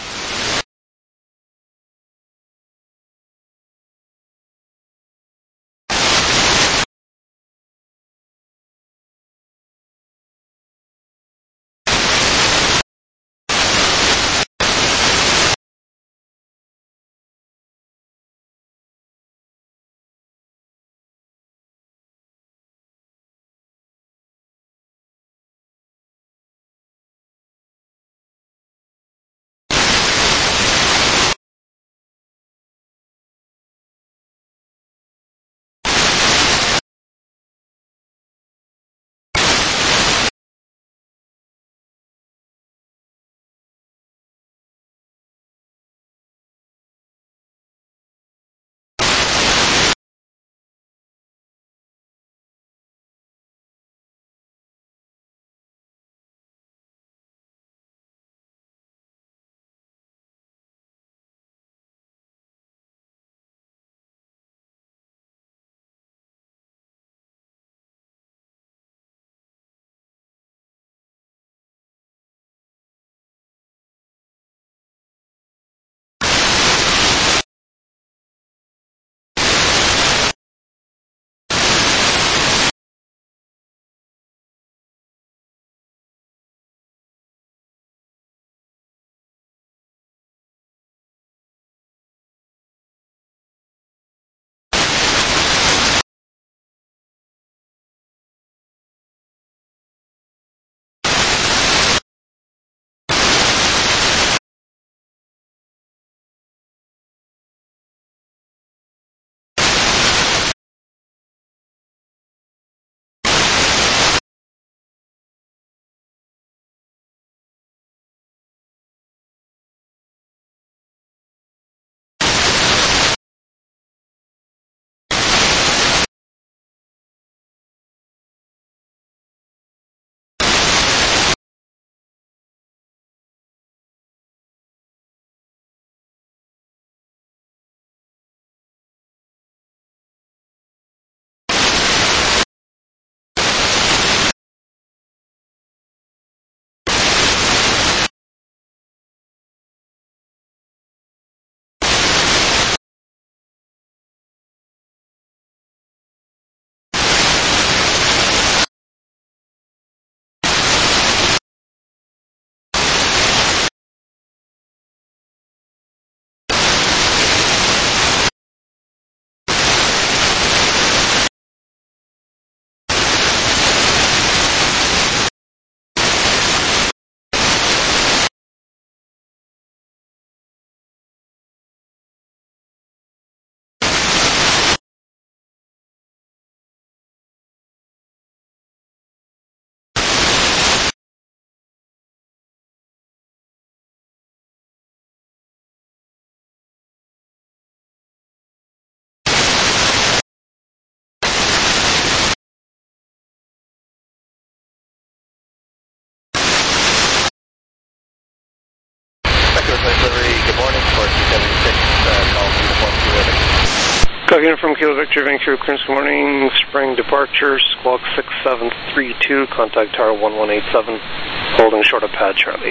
Calling from Kilo Victor, Vancouver clearance, good morning. Spring departure, squawk six seven three two, contact tower one one eight seven, holding short of pad Charlie.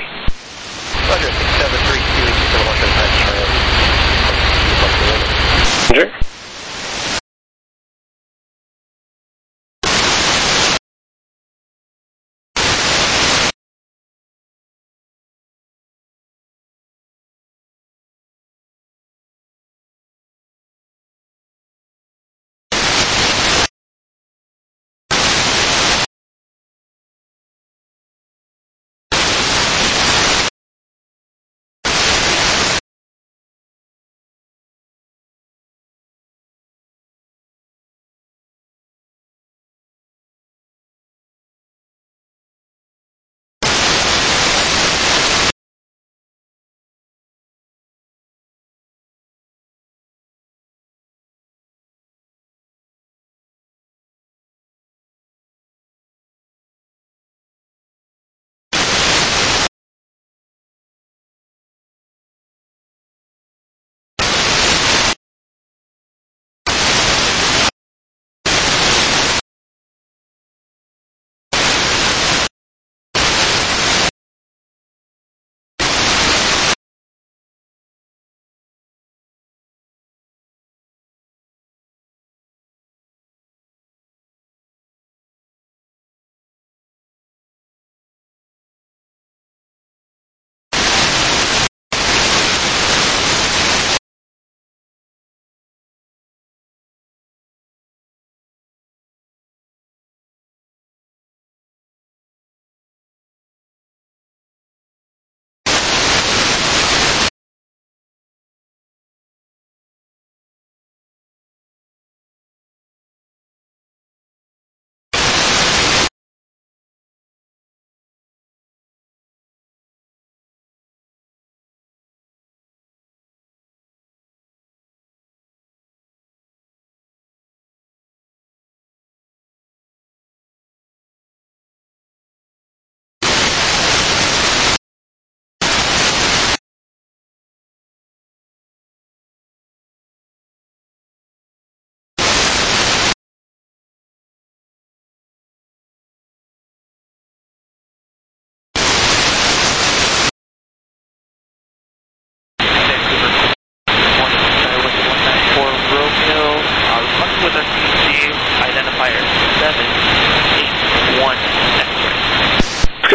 Roger, six seven three two, keep it one pad Charlie. Roger.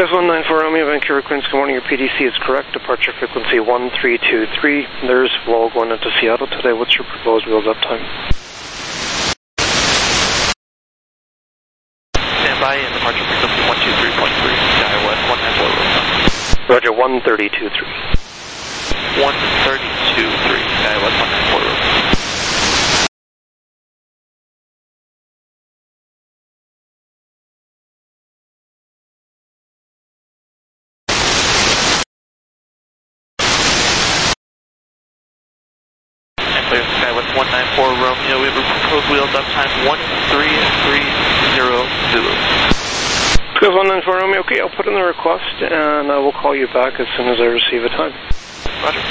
Chris one nine four Romeo, Vancouver Queens, good morning. Your P D C is correct. Departure frequency one three two three. There's flow going into Seattle today. What's your proposed wheels up time? Stand by and departure frequency one two three point three. Sky West one nine four Romeo. Roger, one thirty-two three. one thirty-two three. Sky West one nine four Romeo. Skywest one nine four Romeo, we have a proposed wheels up time one three three zero Zulu. Skywest one nine four Romeo, okay, I'll put in the request and I will call you back as soon as I receive a time. Roger.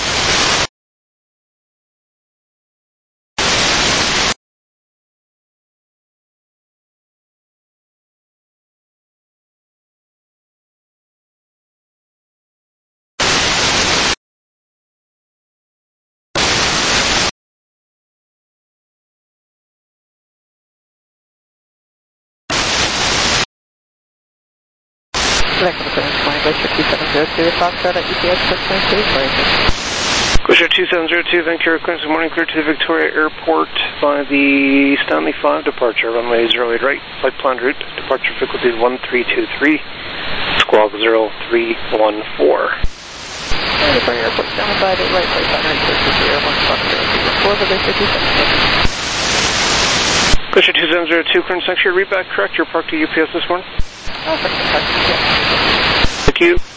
Glacier two seven zero two, Foxtrot at U P S six nine two, Glacier two seven zero two, Vancouver Queens, good morning, clear to the Victoria Airport by the Stanley five departure, runway zero eight right, flight plan route, departure frequency one three two three, squawk zero three one four. Victoria Airport, Stanley five, eight right, flight plan route, six zero one, squawk zero three one four, Glacier two seven zero two. Glacier two seven zero two, current section, read back correct, you're parked at U P S this morning? Thank you.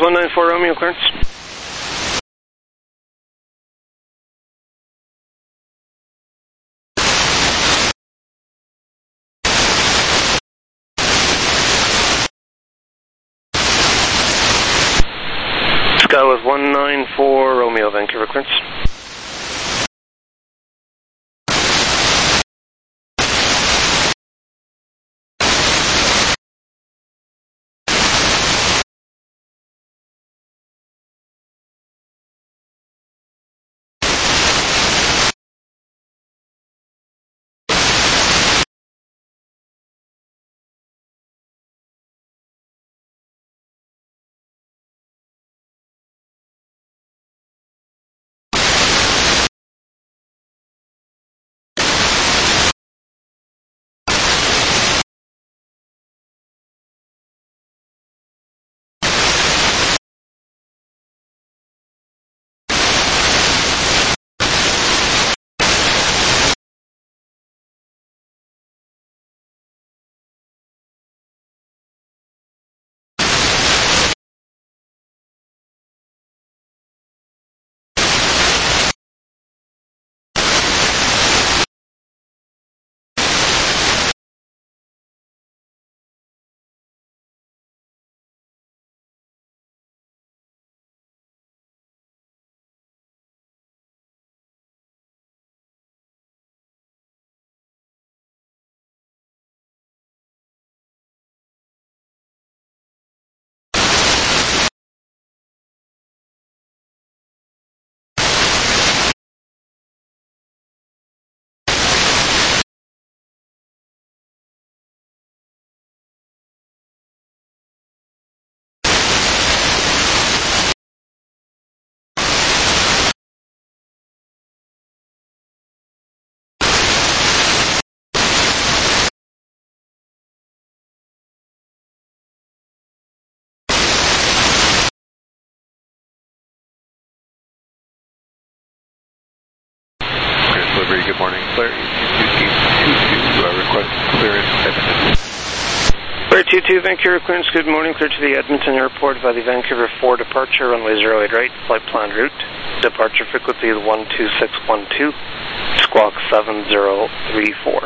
one nine four Romeo, clearance. Skywest one nine four Romeo, Vancouver, clearance. Delivery, good morning. Claire, two two two, uh, request clearance Edmonton. Claire two two, Vancouver, clearance, good morning. Clear to the Edmonton Airport by the Vancouver four departure, runway zero eight right, flight plan route. Departure frequency is one two six one two, squawk seven zero three four.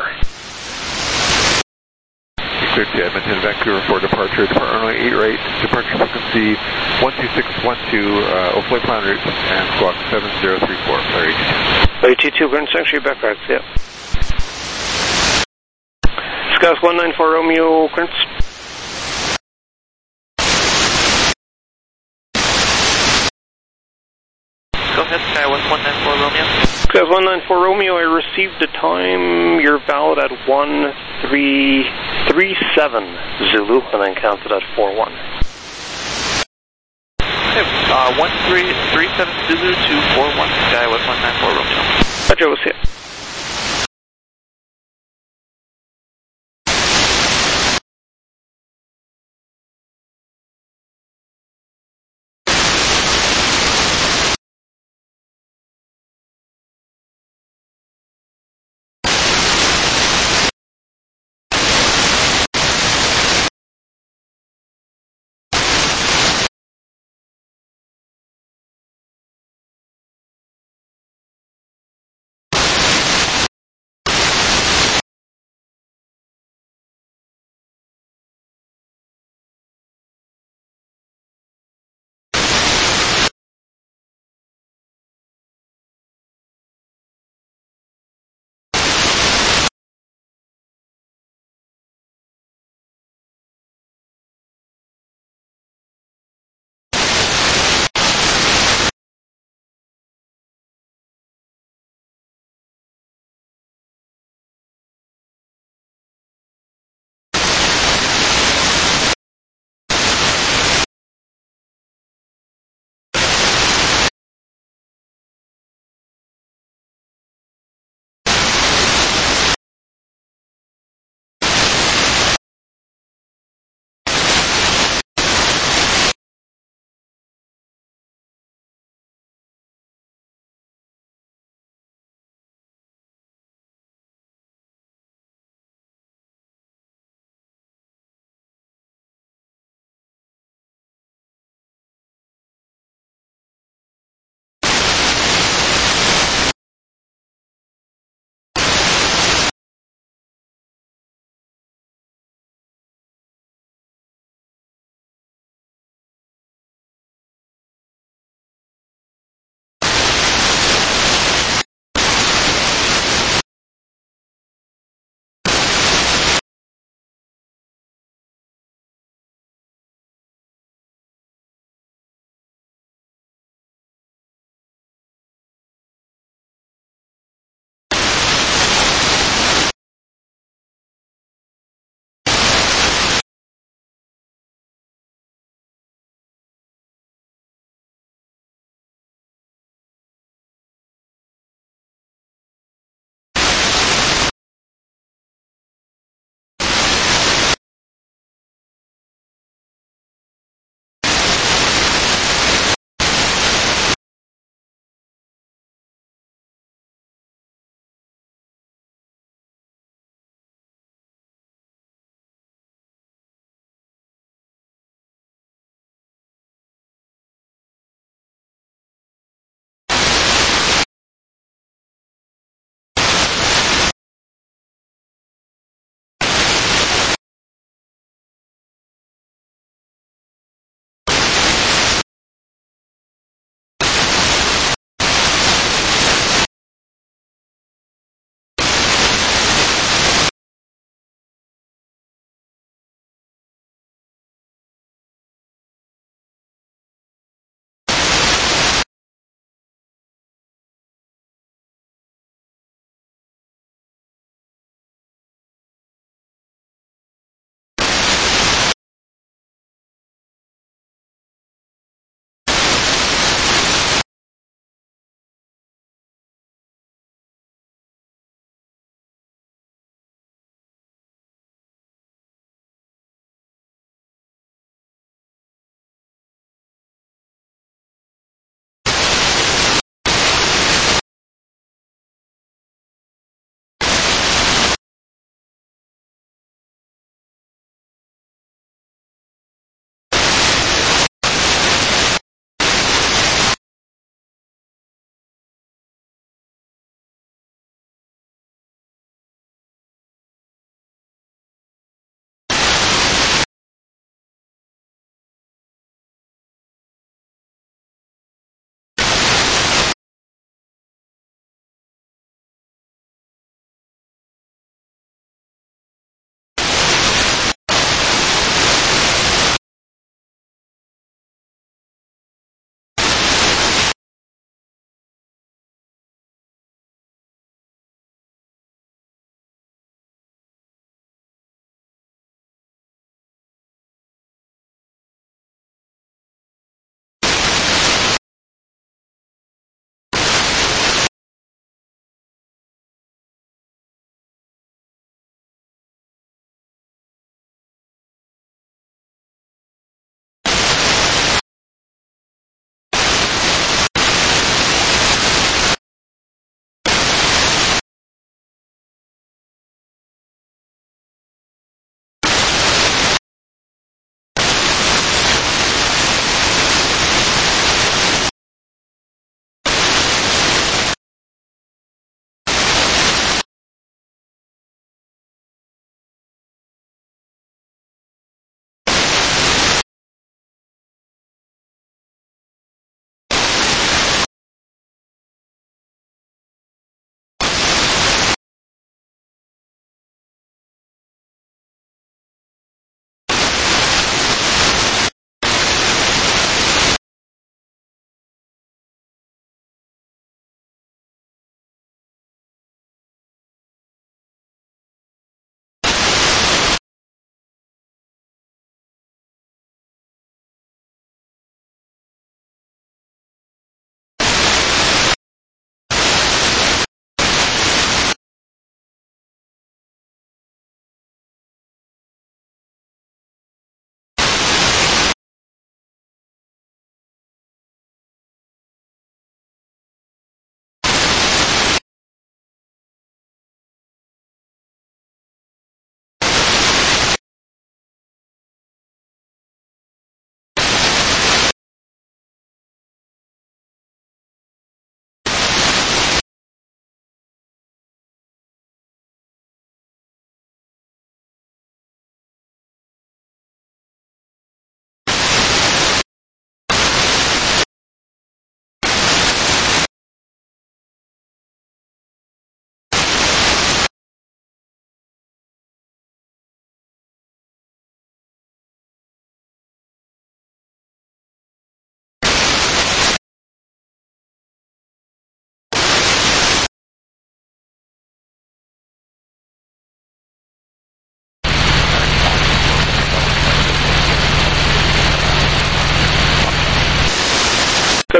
Clear to Edmonton, Vancouver four departure, depart runway eight right, departure frequency one two six one two, uh, flight plan route, and squawk seven zero three four. Sorry. Claire two two, clearance, sanctuary backtracks, yep. Skywest one nine four Romeo, clearance. Go ahead, Skywest one nine four Romeo. Skywest one nine four Romeo, I received a time, you're valid at one three three seven Zulu, and then counted at four one. Okay, uh, one three three seven Zulu to four one, Skywest one nine four Romeo. Roger, we'll see you.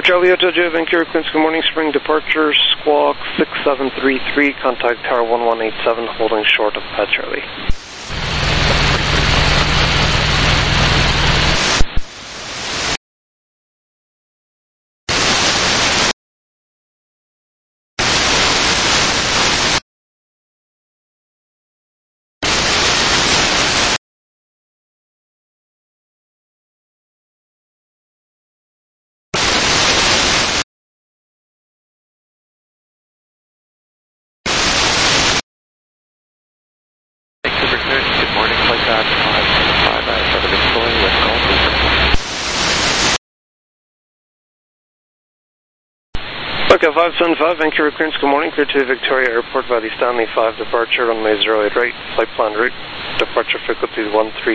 Charlie Hotel J, Vancouver Queens, good morning, spring departure, squawk six seven three three, contact tower one one eight seven, holding short of Pat Charlie. Good morning, flight path five five seven Victoria with call over. Okay, five seven five, Vancouver Queens, good morning, clear to Victoria Airport by the Stanley five departure, runway zero eight right, flight plan route, departure frequency one three